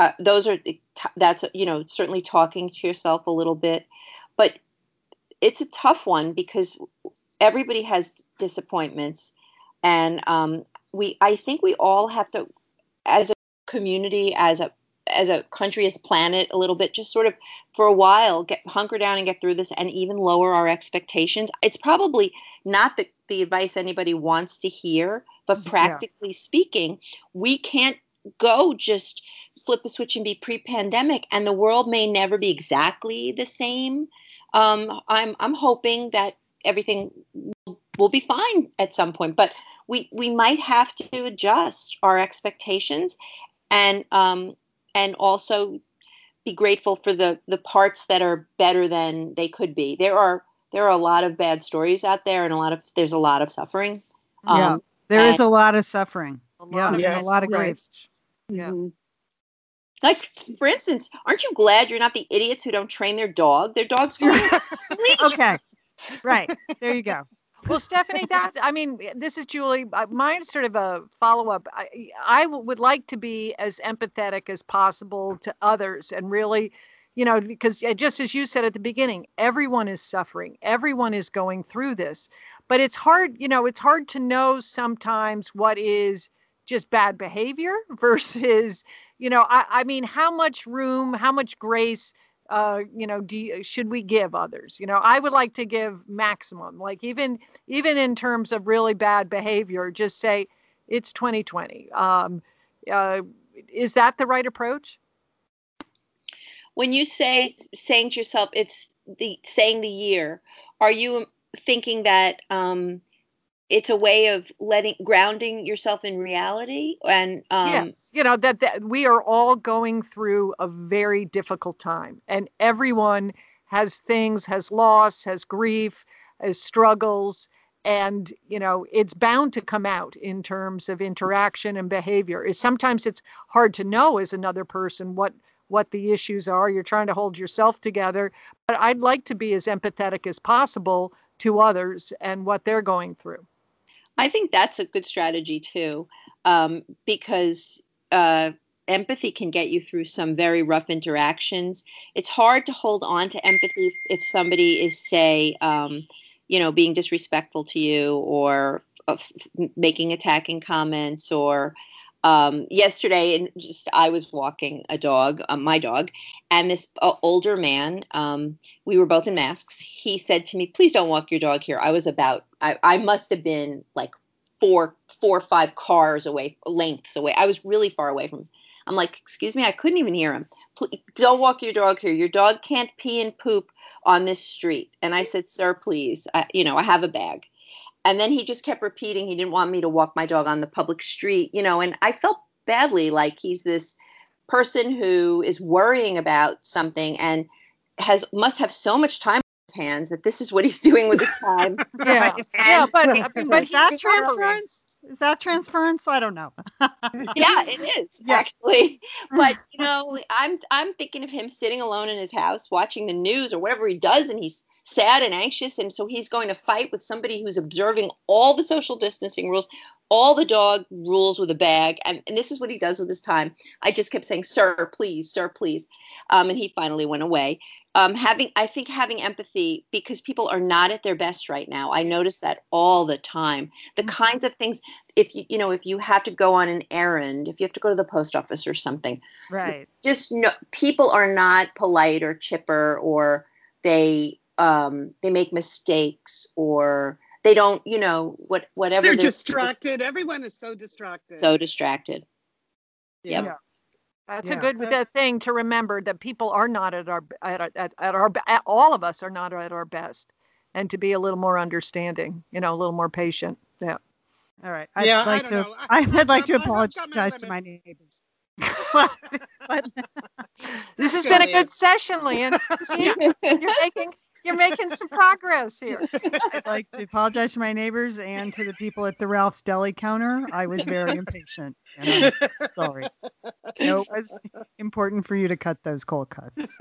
That's certainly talking to yourself a little bit, but it's a tough one because everybody has disappointments, and I think we all have to, as a community, as a country, as a planet, a little bit, just sort of for a while, hunker down and get through this, and even lower our expectations. It's probably not the advice anybody wants to hear, but practically speaking, we can't go just flip a switch and be pre-pandemic, and the world may never be exactly the same. I'm hoping that everything will be fine at some point, but we might have to adjust our expectations, and also be grateful for the parts that are better than they could be. There are a lot of bad stories out there, and there's a lot of suffering. There is a lot of suffering. A lot of grief. Yeah. Mm-hmm. Like, for instance, aren't you glad you're not the idiots who don't train their dog? Their dog's so okay. Right. There you go. Well, Stephanie, this is Julie. Mine's sort of a follow-up. I would like to be as empathetic as possible to others, and really, because just as you said at the beginning, everyone is suffering. Everyone is going through this. But it's hard, it's hard to know sometimes what is just bad behavior versus, how much room, how much grace, should we give others? I would like to give maximum, like even in terms of really bad behavior, just say it's 2020. Is that the right approach? When you saying to yourself, it's saying the year, are you thinking that it's a way of grounding yourself in reality? And yes, that we are all going through a very difficult time, and everyone has things, has loss, has grief, has struggles, and it's bound to come out in terms of interaction and behavior. Sometimes it's hard to know as another person what the issues are. You're trying to hold yourself together, but I'd like to be as empathetic as possible to others and what they're going through. I think that's a good strategy too, because empathy can get you through some very rough interactions. It's hard to hold on to empathy if somebody is, say, being disrespectful to you, or making attacking comments, or yesterday, I was walking a dog, my dog, and this older man, we were both in masks. He said to me, "Please don't walk your dog here." I must have been like four or five cars away, lengths away. I was really far away from him. I'm like, "Excuse me," I couldn't even hear him. "Please, don't walk your dog here. Your dog can't pee and poop on this street." And I said, "Sir, please, I have a bag." And then he just kept repeating he didn't want me to walk my dog on the public street, and I felt badly, like he's this person who is worrying about something and must have so much time on his hands that this is what he's doing with his time. But that's transference. Is that transference? I don't know. Yeah, it is actually. But I'm thinking of him sitting alone in his house watching the news or whatever he does, and he's sad and anxious, and so he's going to fight with somebody who's observing all the social distancing rules, all the dog rules with a bag, and this is what he does with his time. I just kept saying, "Sir, please, sir, please," and he finally went away. Having empathy, because people are not at their best right now. I notice that all the time. The kinds of things, if you have to go on an errand, if you have to go to the post office or something, right? Just people are not polite or chipper, or they make mistakes, or they don't, whatever. They're distracted. Everyone is so distracted. So distracted. Yeah. That's a good thing to remember, that people are not at all of us are not at our best, and to be a little more understanding, a little more patient. Yeah. All right. I'd like to apologize to my neighbors. This has been a good session, Lian. You're making some progress here. I'd like to apologize to my neighbors and to the people at the Ralph's Deli counter. I was very impatient, and I'm sorry. It was important for you to cut those cold cuts.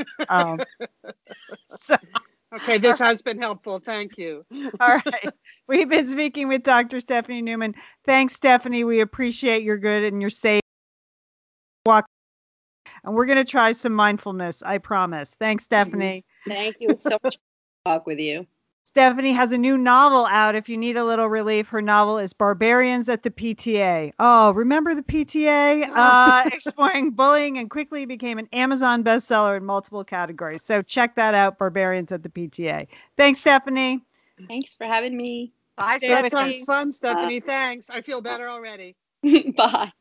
Okay, this has been helpful. Thank you. All right. We've been speaking with Dr. Stephanie Newman. Thanks, Stephanie. We appreciate your good and your safe walk. And we're going to try some mindfulness, I promise. Thanks, Stephanie. Thank you. It's so much fun to talk with you. Stephanie has a new novel out. If you need a little relief, her novel is Barbarians at the PTA. Oh, remember the PTA? Exploring bullying, and quickly became an Amazon bestseller in multiple categories. So check that out, Barbarians at the PTA. Thanks, Stephanie. Thanks for having me. Bye, Stephanie. That sounds fun, Stephanie. Thanks. I feel better already. Bye.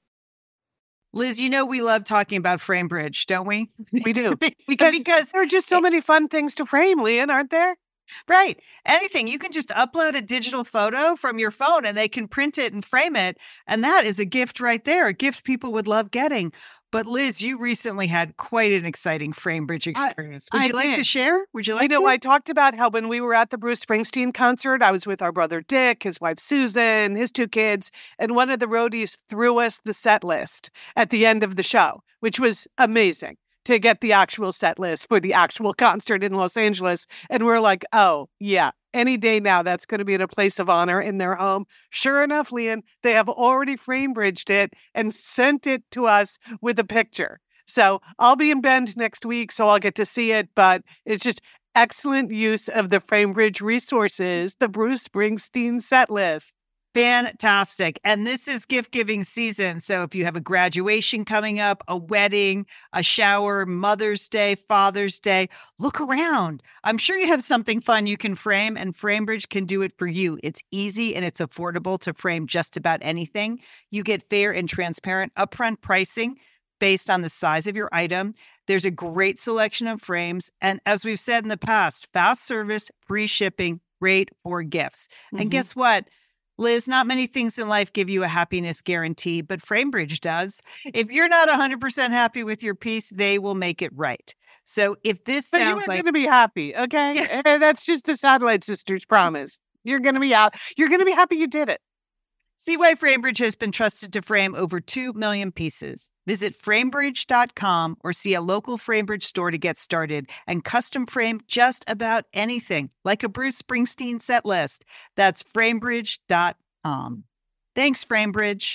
Liz, we love talking about FrameBridge, don't we? We do. Because there are just so many fun things to frame, Lian, aren't there? Right. Anything. You can just upload a digital photo from your phone and they can print it and frame it. And that is a gift right there, a gift people would love getting. But Liz, you recently had quite an exciting FrameBridge experience. Would you like to share? Would you like to? I talked about how when we were at the Bruce Springsteen concert, I was with our brother Dick, his wife Susan, his 2 kids, and one of the roadies threw us the set list at the end of the show, which was amazing to get the actual set list for the actual concert in Los Angeles. And we're like, oh, yeah, any day now, that's going to be in a place of honor in their home. Sure enough, Lian, they have already FrameBridged it and sent it to us with a picture. So I'll be in Bend next week, so I'll get to see it. But it's just excellent use of the FrameBridge resources, the Bruce Springsteen set list. Fantastic. And this is gift giving season. So if you have a graduation coming up, a wedding, a shower, Mother's Day, Father's Day, look around. I'm sure you have something fun you can frame, and FrameBridge can do it for you. It's easy and it's affordable to frame just about anything. You get fair and transparent upfront pricing based on the size of your item. There's a great selection of frames. And as we've said in the past, fast service, free shipping, great for gifts. Mm-hmm. And guess what? Liz, not many things in life give you a happiness guarantee, but FrameBridge does. If you're not 100% happy with your piece, they will make it right. So if this sounds like... You're going to be happy, okay? That's just the Satellite Sisters promise. You're going to be out. You're going to be happy you did it. See why FrameBridge has been trusted to frame over 2 million pieces. Visit framebridge.com or see a local FrameBridge store to get started and custom frame just about anything, like a Bruce Springsteen set list. That's framebridge.com. Thanks, FrameBridge.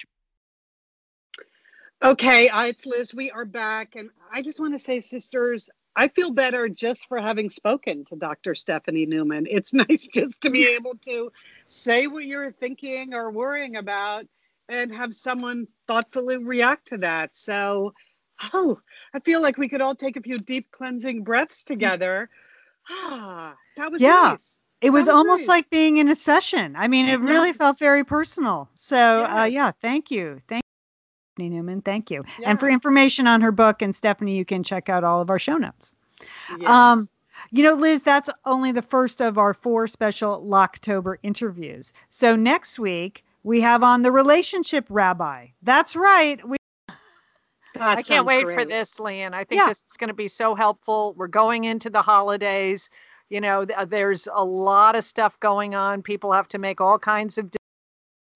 Okay, it's Liz. We are back. And I just want to say, sisters, I feel better just for having spoken to Dr. Stephanie Newman. It's nice just to be able to say what you're thinking or worrying about and have someone thoughtfully react to that. So, I feel like we could all take a few deep cleansing breaths together. That was nice. It was almost nice. Like being in a session. I mean, it really felt very personal. So, thank you. Thank you, Stephanie Newman. Thank you. Yeah. And for information on her book and Stephanie, you can check out all of our show notes. Yes. Liz, that's only the first of our 4 special Locktober interviews. So next week, we have on the relationship rabbi. That's right. I can't wait for this, Lian. I think this is going to be so helpful. We're going into the holidays. There's a lot of stuff going on. People have to make all kinds of decisions.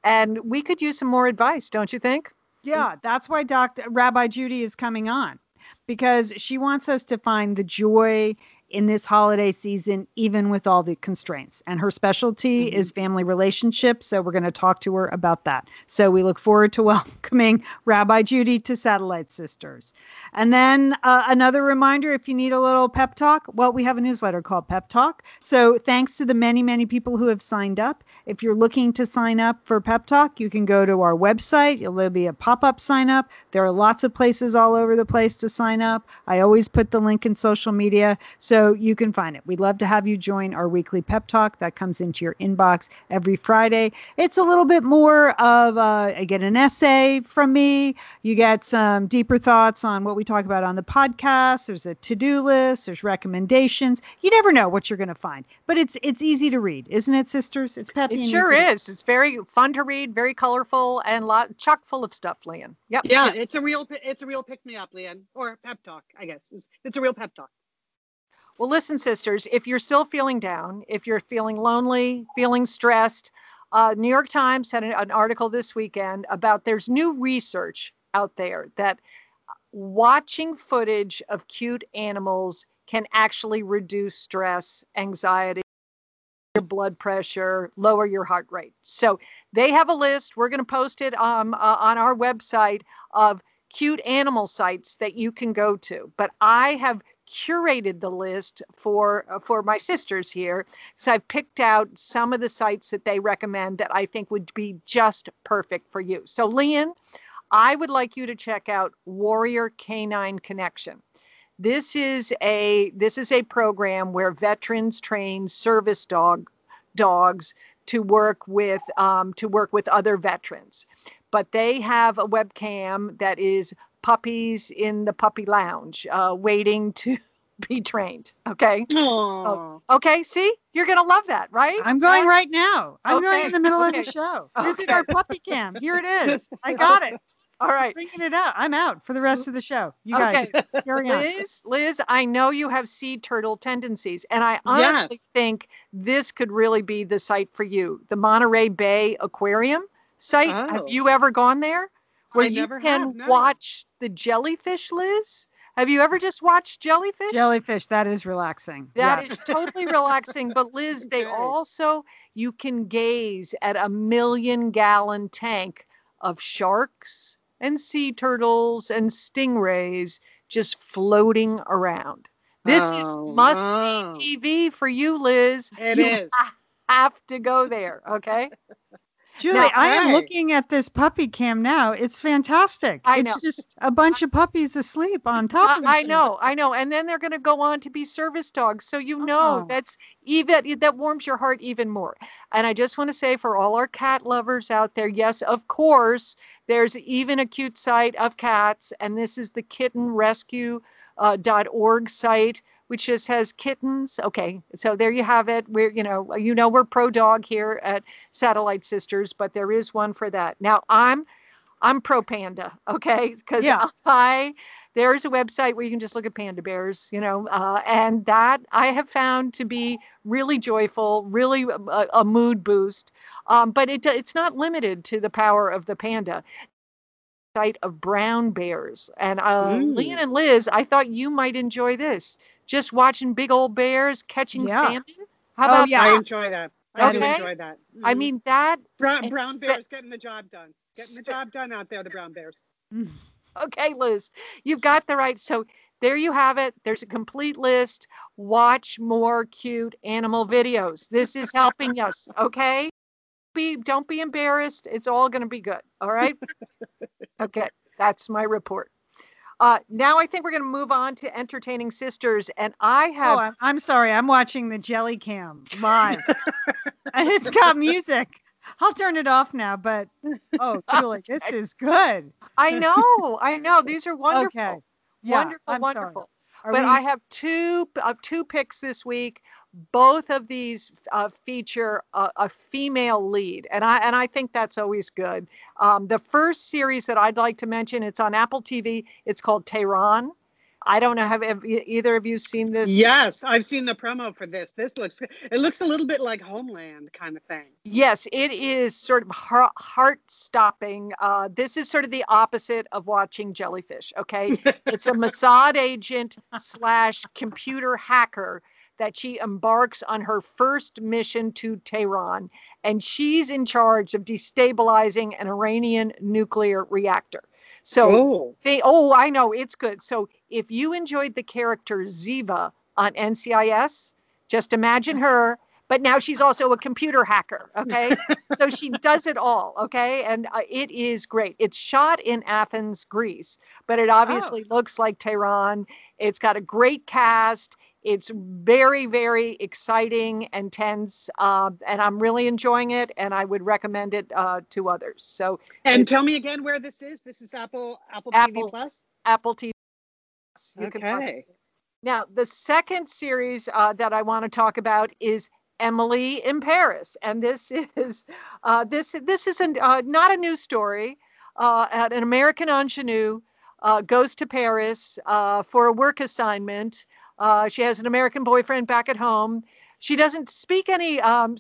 And we could use some more advice, don't you think? Yeah, that's why Rabbi Judy is coming on, because she wants us to find the joy in this holiday season, even with all the constraints. And her specialty is family relationships. So we're going to talk to her about that. So we look forward to welcoming Rabbi Judy to Satellite Sisters. And then another reminder, if you need a little pep talk, well, we have a newsletter called Pep Talk. So thanks to the many, many people who have signed up. If you're looking to sign up for Pep Talk, you can go to our website. There'll be a pop-up sign up. There are lots of places all over the place to sign up. I always put the link in social media, so you can find it. We'd love to have you join our weekly Pep Talk that comes into your inbox every Friday. It's a little bit more of I get an essay from me. You get some deeper thoughts on what we talk about on the podcast. There's a to-do list. There's recommendations. You never know what you're going to find, but it's easy to read, isn't it, sisters? It's peppy. It sure is. It's very fun to read, very colorful, and chock full of stuff, Lian. Yep. Yeah, it's a real pick me up, Lian, or pep talk. I guess it's a real pep talk. Well, listen, sisters, if you're still feeling down, if you're feeling lonely, feeling stressed, New York Times had an article this weekend about there's new research out there that watching footage of cute animals can actually reduce stress, anxiety, your blood pressure, lower your heart rate. So they have a list. We're going to post it on our website of cute animal sites that you can go to. But I have curated the list for my sisters here. So I've picked out some of the sites that they recommend that I think would be just perfect for you. So Lian, I would like you to check out Warrior Canine Connection. This is a program where veterans train service dogs to work with other veterans. But they have a webcam that is puppies in the puppy lounge, waiting to be trained. Okay. Oh. Okay. See, you're gonna love that, right? I'm going right now. I'm Okay. going in the middle of the Okay. show. Okay. Visit our puppy cam. Here it is. I got it. All right. Bringing it out. I'm out for the rest of the show. You guys carry on. Liz, I know you have sea turtle tendencies, and I honestly think this could really be the site for you. The Monterey Bay Aquarium site. Oh. Have you ever gone there? Where I you never can have, no. watch the jellyfish, Liz? Have you ever just watched jellyfish? Jellyfish, that is relaxing. That is totally relaxing. But Liz, they Okay. also, you can gaze at a 1,000,000-gallon tank of sharks and sea turtles and stingrays just floating around. This is must-see TV for you, Liz. It you is. have to go there, okay? Julie, Now, I am hey. looking at this puppy cam now. It's fantastic. I It's know. just a bunch of puppies asleep on top of each I other. know. And then they're going to go on to be service dogs. So you know Oh. that warms your heart even more. And I just want to say for all our cat lovers out there, yes, of course, there's even a cute site of cats. And this is the kittenrescue.org site, which just has kittens. Okay, so there you have it. We're pro dog here at Satellite Sisters, but there is one for that. Now I'm pro panda, okay? Because there's a website where you can just look at panda bears, and that I have found to be really joyful, really a mood boost. But it's not limited to the power of the panda. Site of brown bears, and Lian and Liz, I thought you might enjoy this. Just watching big old bears catching salmon. How about yeah. that? I enjoy that. I do Okay. enjoy that. I mean that. brown bears getting the job done. Getting the job done out there, the brown bears. Okay, Liz, you've got the right. So there you have it. There's a complete list. Watch more cute animal videos. This is helping us. Okay. Don't be embarrassed. It's all going to be good. All right. Okay. That's my report. Now I think we're going to move on to Entertaining Sisters. And I have. Oh, I'm sorry. I'm watching the Jelly Cam live. And it's got music. I'll turn it off now, but Julie, this is good. I know. These are wonderful. Okay. Yeah, Wonderful. Sorry. I have two picks this week. Both of these feature a female lead, and I think that's always good. The first series that I'd like to mention, it's on Apple TV. It's called Tehran. I don't know. Have either of you seen this? Yes, I've seen the promo for this. It looks a little bit like Homeland kind of thing. Yes, it is sort of heart-stopping. This is sort of the opposite of watching Jellyfish, okay? It's a Mossad agent / computer hacker that she embarks on her first mission to Tehran, and she's in charge of destabilizing an Iranian nuclear reactor. So I know, it's good. So if you enjoyed the character Ziva on NCIS, just imagine her, but now she's also a computer hacker, okay? So she does it all, okay? And it is great. It's shot in Athens, Greece, but it obviously looks like Tehran. It's got a great cast. It's very, very exciting and tense, and I'm really enjoying it, and I would recommend it to others. So, and tell me again where this is. This is Apple TV Plus? Apple TV Plus. You can now, the second series that I want to talk about is Emily in Paris, and this is not a news story. An American ingenue goes to Paris for a work assignment. She has an American boyfriend back at home. She doesn't speak any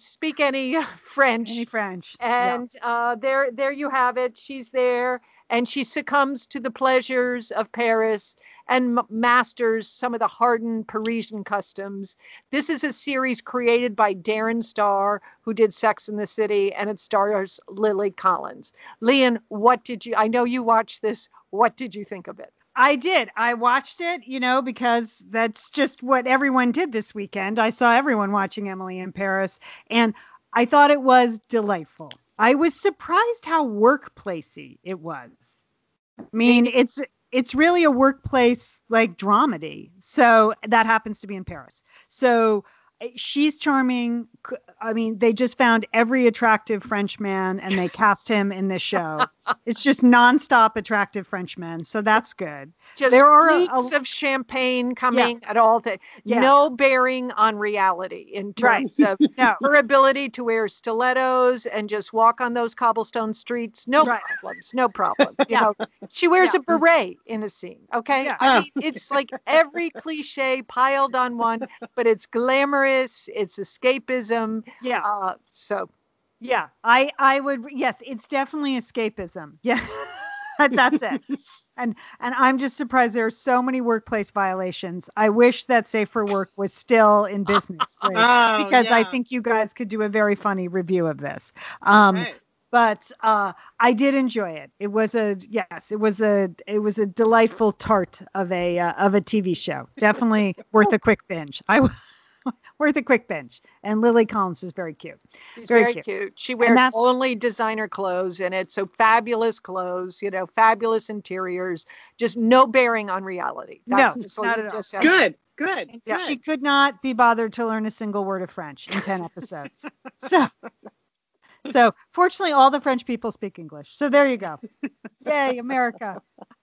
French. And there you have it. She's there, and she succumbs to the pleasures of Paris and masters some of the hardened Parisian customs. This is a series created by Darren Star, who did Sex and the City, and it stars Lily Collins. Lian, I know you watched this. What did you think of it? I did. I watched it, because that's just what everyone did this weekend. I saw everyone watching Emily in Paris, and I thought it was delightful. I was surprised how workplacey it was. I mean, it's really a workplace like dramedy. So that happens to be in Paris. So she's charming. I mean, they just found every attractive Frenchman and they cast him in this show. It's just nonstop attractive Frenchmen. So that's good. Just there are leaks of champagne coming at all. No bearing on reality in terms of her ability to wear stilettos and just walk on those cobblestone streets. No problems. No problems. You know, she wears a beret in a scene. Okay. I mean, it's like every cliche piled on one, but it's glamorous. It's escapism. I would, yes, it's definitely escapism. Yeah, that's it. And I'm just surprised there are so many workplace violations. I wish that Safer Work was still in business because I think you guys could do a very funny review of this. But I did enjoy it. It was a delightful tart of a TV show. Definitely worth a quick binge. Worth a quick binge. And Lily Collins is very cute. She's very cute. She wears only designer clothes in it. So fabulous clothes, fabulous interiors, just no bearing on reality. That's not at all. Good. Yeah. She could not be bothered to learn a single word of French in 10 episodes. So fortunately, all the French people speak English. So there you go. Yay, America.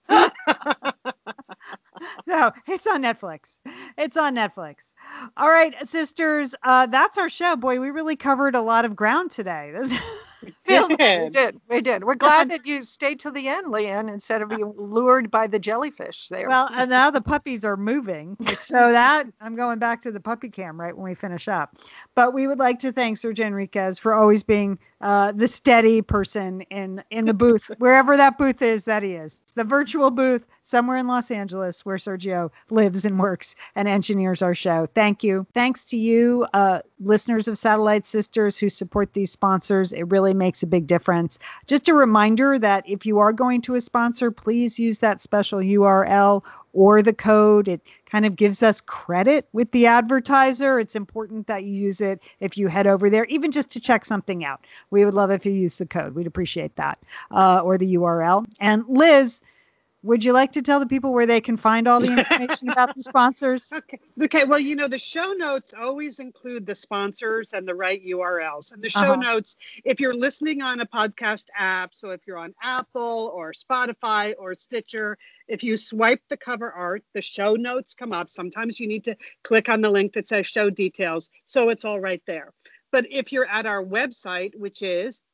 So it's on Netflix. All right, sisters, that's our show. Boy, we really covered a lot of ground today. We did. We're glad that you stayed to the end, Lian, instead of being lured by the jellyfish there. Well, and now the puppies are moving. So that I'm going back to the puppy cam right when we finish up. But we would like to thank Sergio Enriquez for always being the steady person in the booth, wherever that booth is, that he is. The virtual booth somewhere in Los Angeles where Sergio lives and works and engineers our show. Thank you. Thanks to you, listeners of Satellite Sisters who support these sponsors. It really makes a big difference. Just a reminder that if you are going to a sponsor, please use that special URL or the code. It kind of gives us credit with the advertiser. It's important that you use it if you head over there, even just to check something out. We would love if you use the code. We'd appreciate that, or the URL. And Liz, would you like to tell the people where they can find all the information about the sponsors? Okay. Well, the show notes always include the sponsors and the right URLs. And the show notes, if you're listening on a podcast app, so if you're on Apple or Spotify or Stitcher, if you swipe the cover art, the show notes come up. Sometimes you need to click on the link that says show details. So it's all right there. But if you're at our website, which is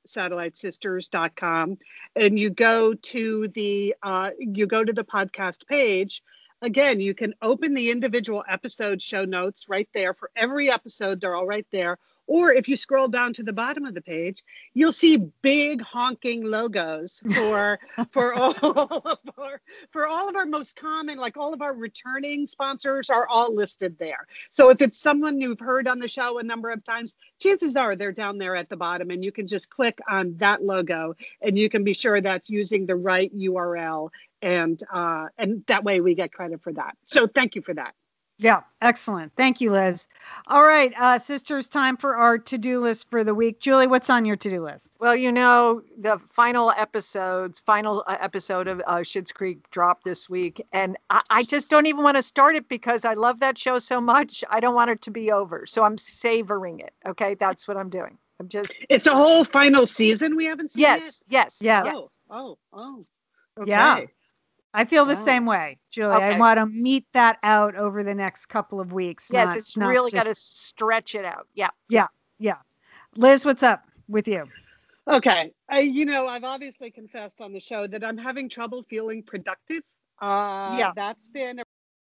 satellitesisters.com, and you go to the podcast page, Again, you can open the individual episode show notes right there for every episode. They're all right there. Or if you scroll down to the bottom of the page, you'll see big honking logos for all of our most common, like all of our returning sponsors are all listed there. So if it's someone you've heard on the show a number of times, chances are they're down there at the bottom, and you can just click on that logo and you can be sure that's using the right URL, and that way we get credit for that. So thank you for that. Yeah, excellent. Thank you, Liz. All right, sisters, time for our to-do list for the week. Julie, what's on your to-do list? Well, the final episode of Schitt's Creek dropped this week, and I just don't even want to start it because I love that show so much. I don't want it to be over, so I'm savoring it. Okay, that's what I'm doing. It's a whole final season we haven't seen yet? Yes. Oh. Okay. Yeah. I feel the same way, Julie. Okay. I want to meet that out over the next couple of weeks. Yes, it's really got to stretch it out. Yeah. Liz, what's up with you? Okay. I've obviously confessed on the show that I'm having trouble feeling productive. That's been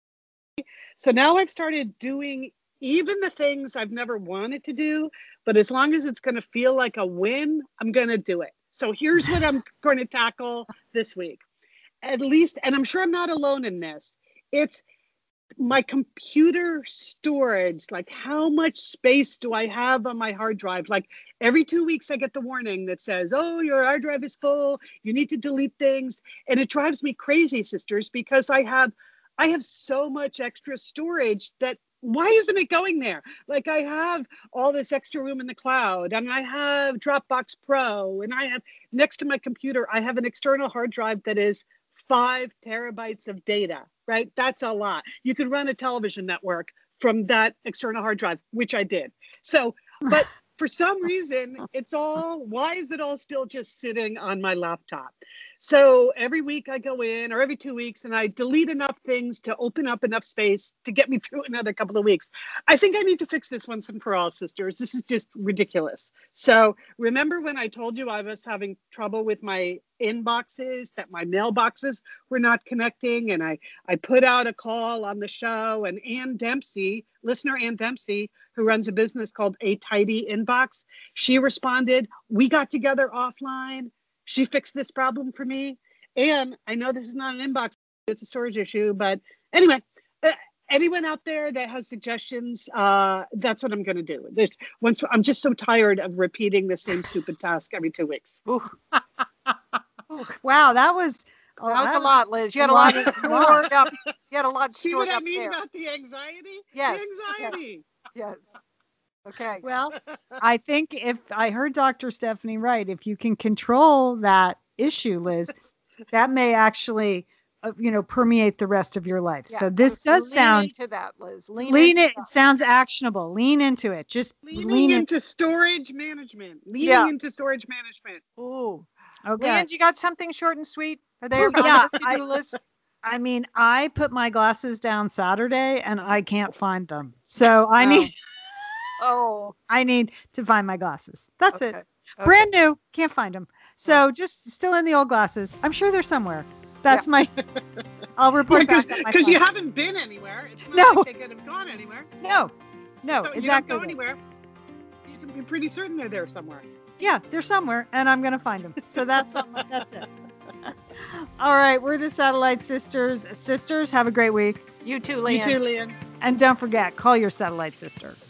so now I've started doing even the things I've never wanted to do, but as long as it's going to feel like a win, I'm going to do it. So here's what I'm going to tackle this week. At least, and I'm sure I'm not alone in this, it's my computer storage. Like, how much space do I have on my hard drive? Like, every 2 weeks I get the warning that says, oh, your hard drive is full, you need to delete things. And it drives me crazy, sisters, because I have so much extra storage that why isn't it going there? Like, I have all this extra room in the cloud, and I have Dropbox Pro, and I have next to my computer, I have an external hard drive that is 5 terabytes of data, right? That's a lot. You could run a television network from that external hard drive, which I did. So, but for some reason, why is it all still just sitting on my laptop? So every week I go in, or every 2 weeks, and I delete enough things to open up enough space to get me through another couple of weeks. I think I need to fix this once and for all, sisters. This is just ridiculous. So remember when I told you I was having trouble with my inboxes, that my mailboxes were not connecting, and I put out a call on the show, and Ann Dempsey, listener Ann Dempsey, who runs a business called A Tidy Inbox, she responded. We got together offline. She fixed this problem for me. And I know this is not an inbox, it's a storage issue. But anyway, anyone out there that has suggestions, that's what I'm going to do. I'm just so tired of repeating the same stupid task every 2 weeks. Wow, that was a lot, Liz. You had a lot stored up. You had a lot stored up. See what I mean about the anxiety? Yes. The anxiety. Yes. Okay. Well, I think if I heard Dr. Stephanie right, if you can control that issue, Liz, that may actually, permeate the rest of your life. Yeah, so this does sound into that, Liz. It sounds actionable. Lean into it. Just lean into storage management. Into storage management. Ooh. Okay. Leanne, you got something short and sweet? Are they on your to-do list? I mean, I put my glasses down Saturday and I can't find them. So I need to find my glasses. That's it. Okay. Brand new. Can't find them. So just still in the old glasses. I'm sure they're somewhere. That's I'll report back. Because you haven't been anywhere. It's not like they could have gone anywhere. No, so exactly. You don't go anywhere. You can be pretty certain they're there somewhere. Yeah, they're somewhere, and I'm going to find them. So that's it. All right, we're the Satellite Sisters. Sisters, have a great week. You too, Lian. You too, Lian. And don't forget, call your Satellite Sister.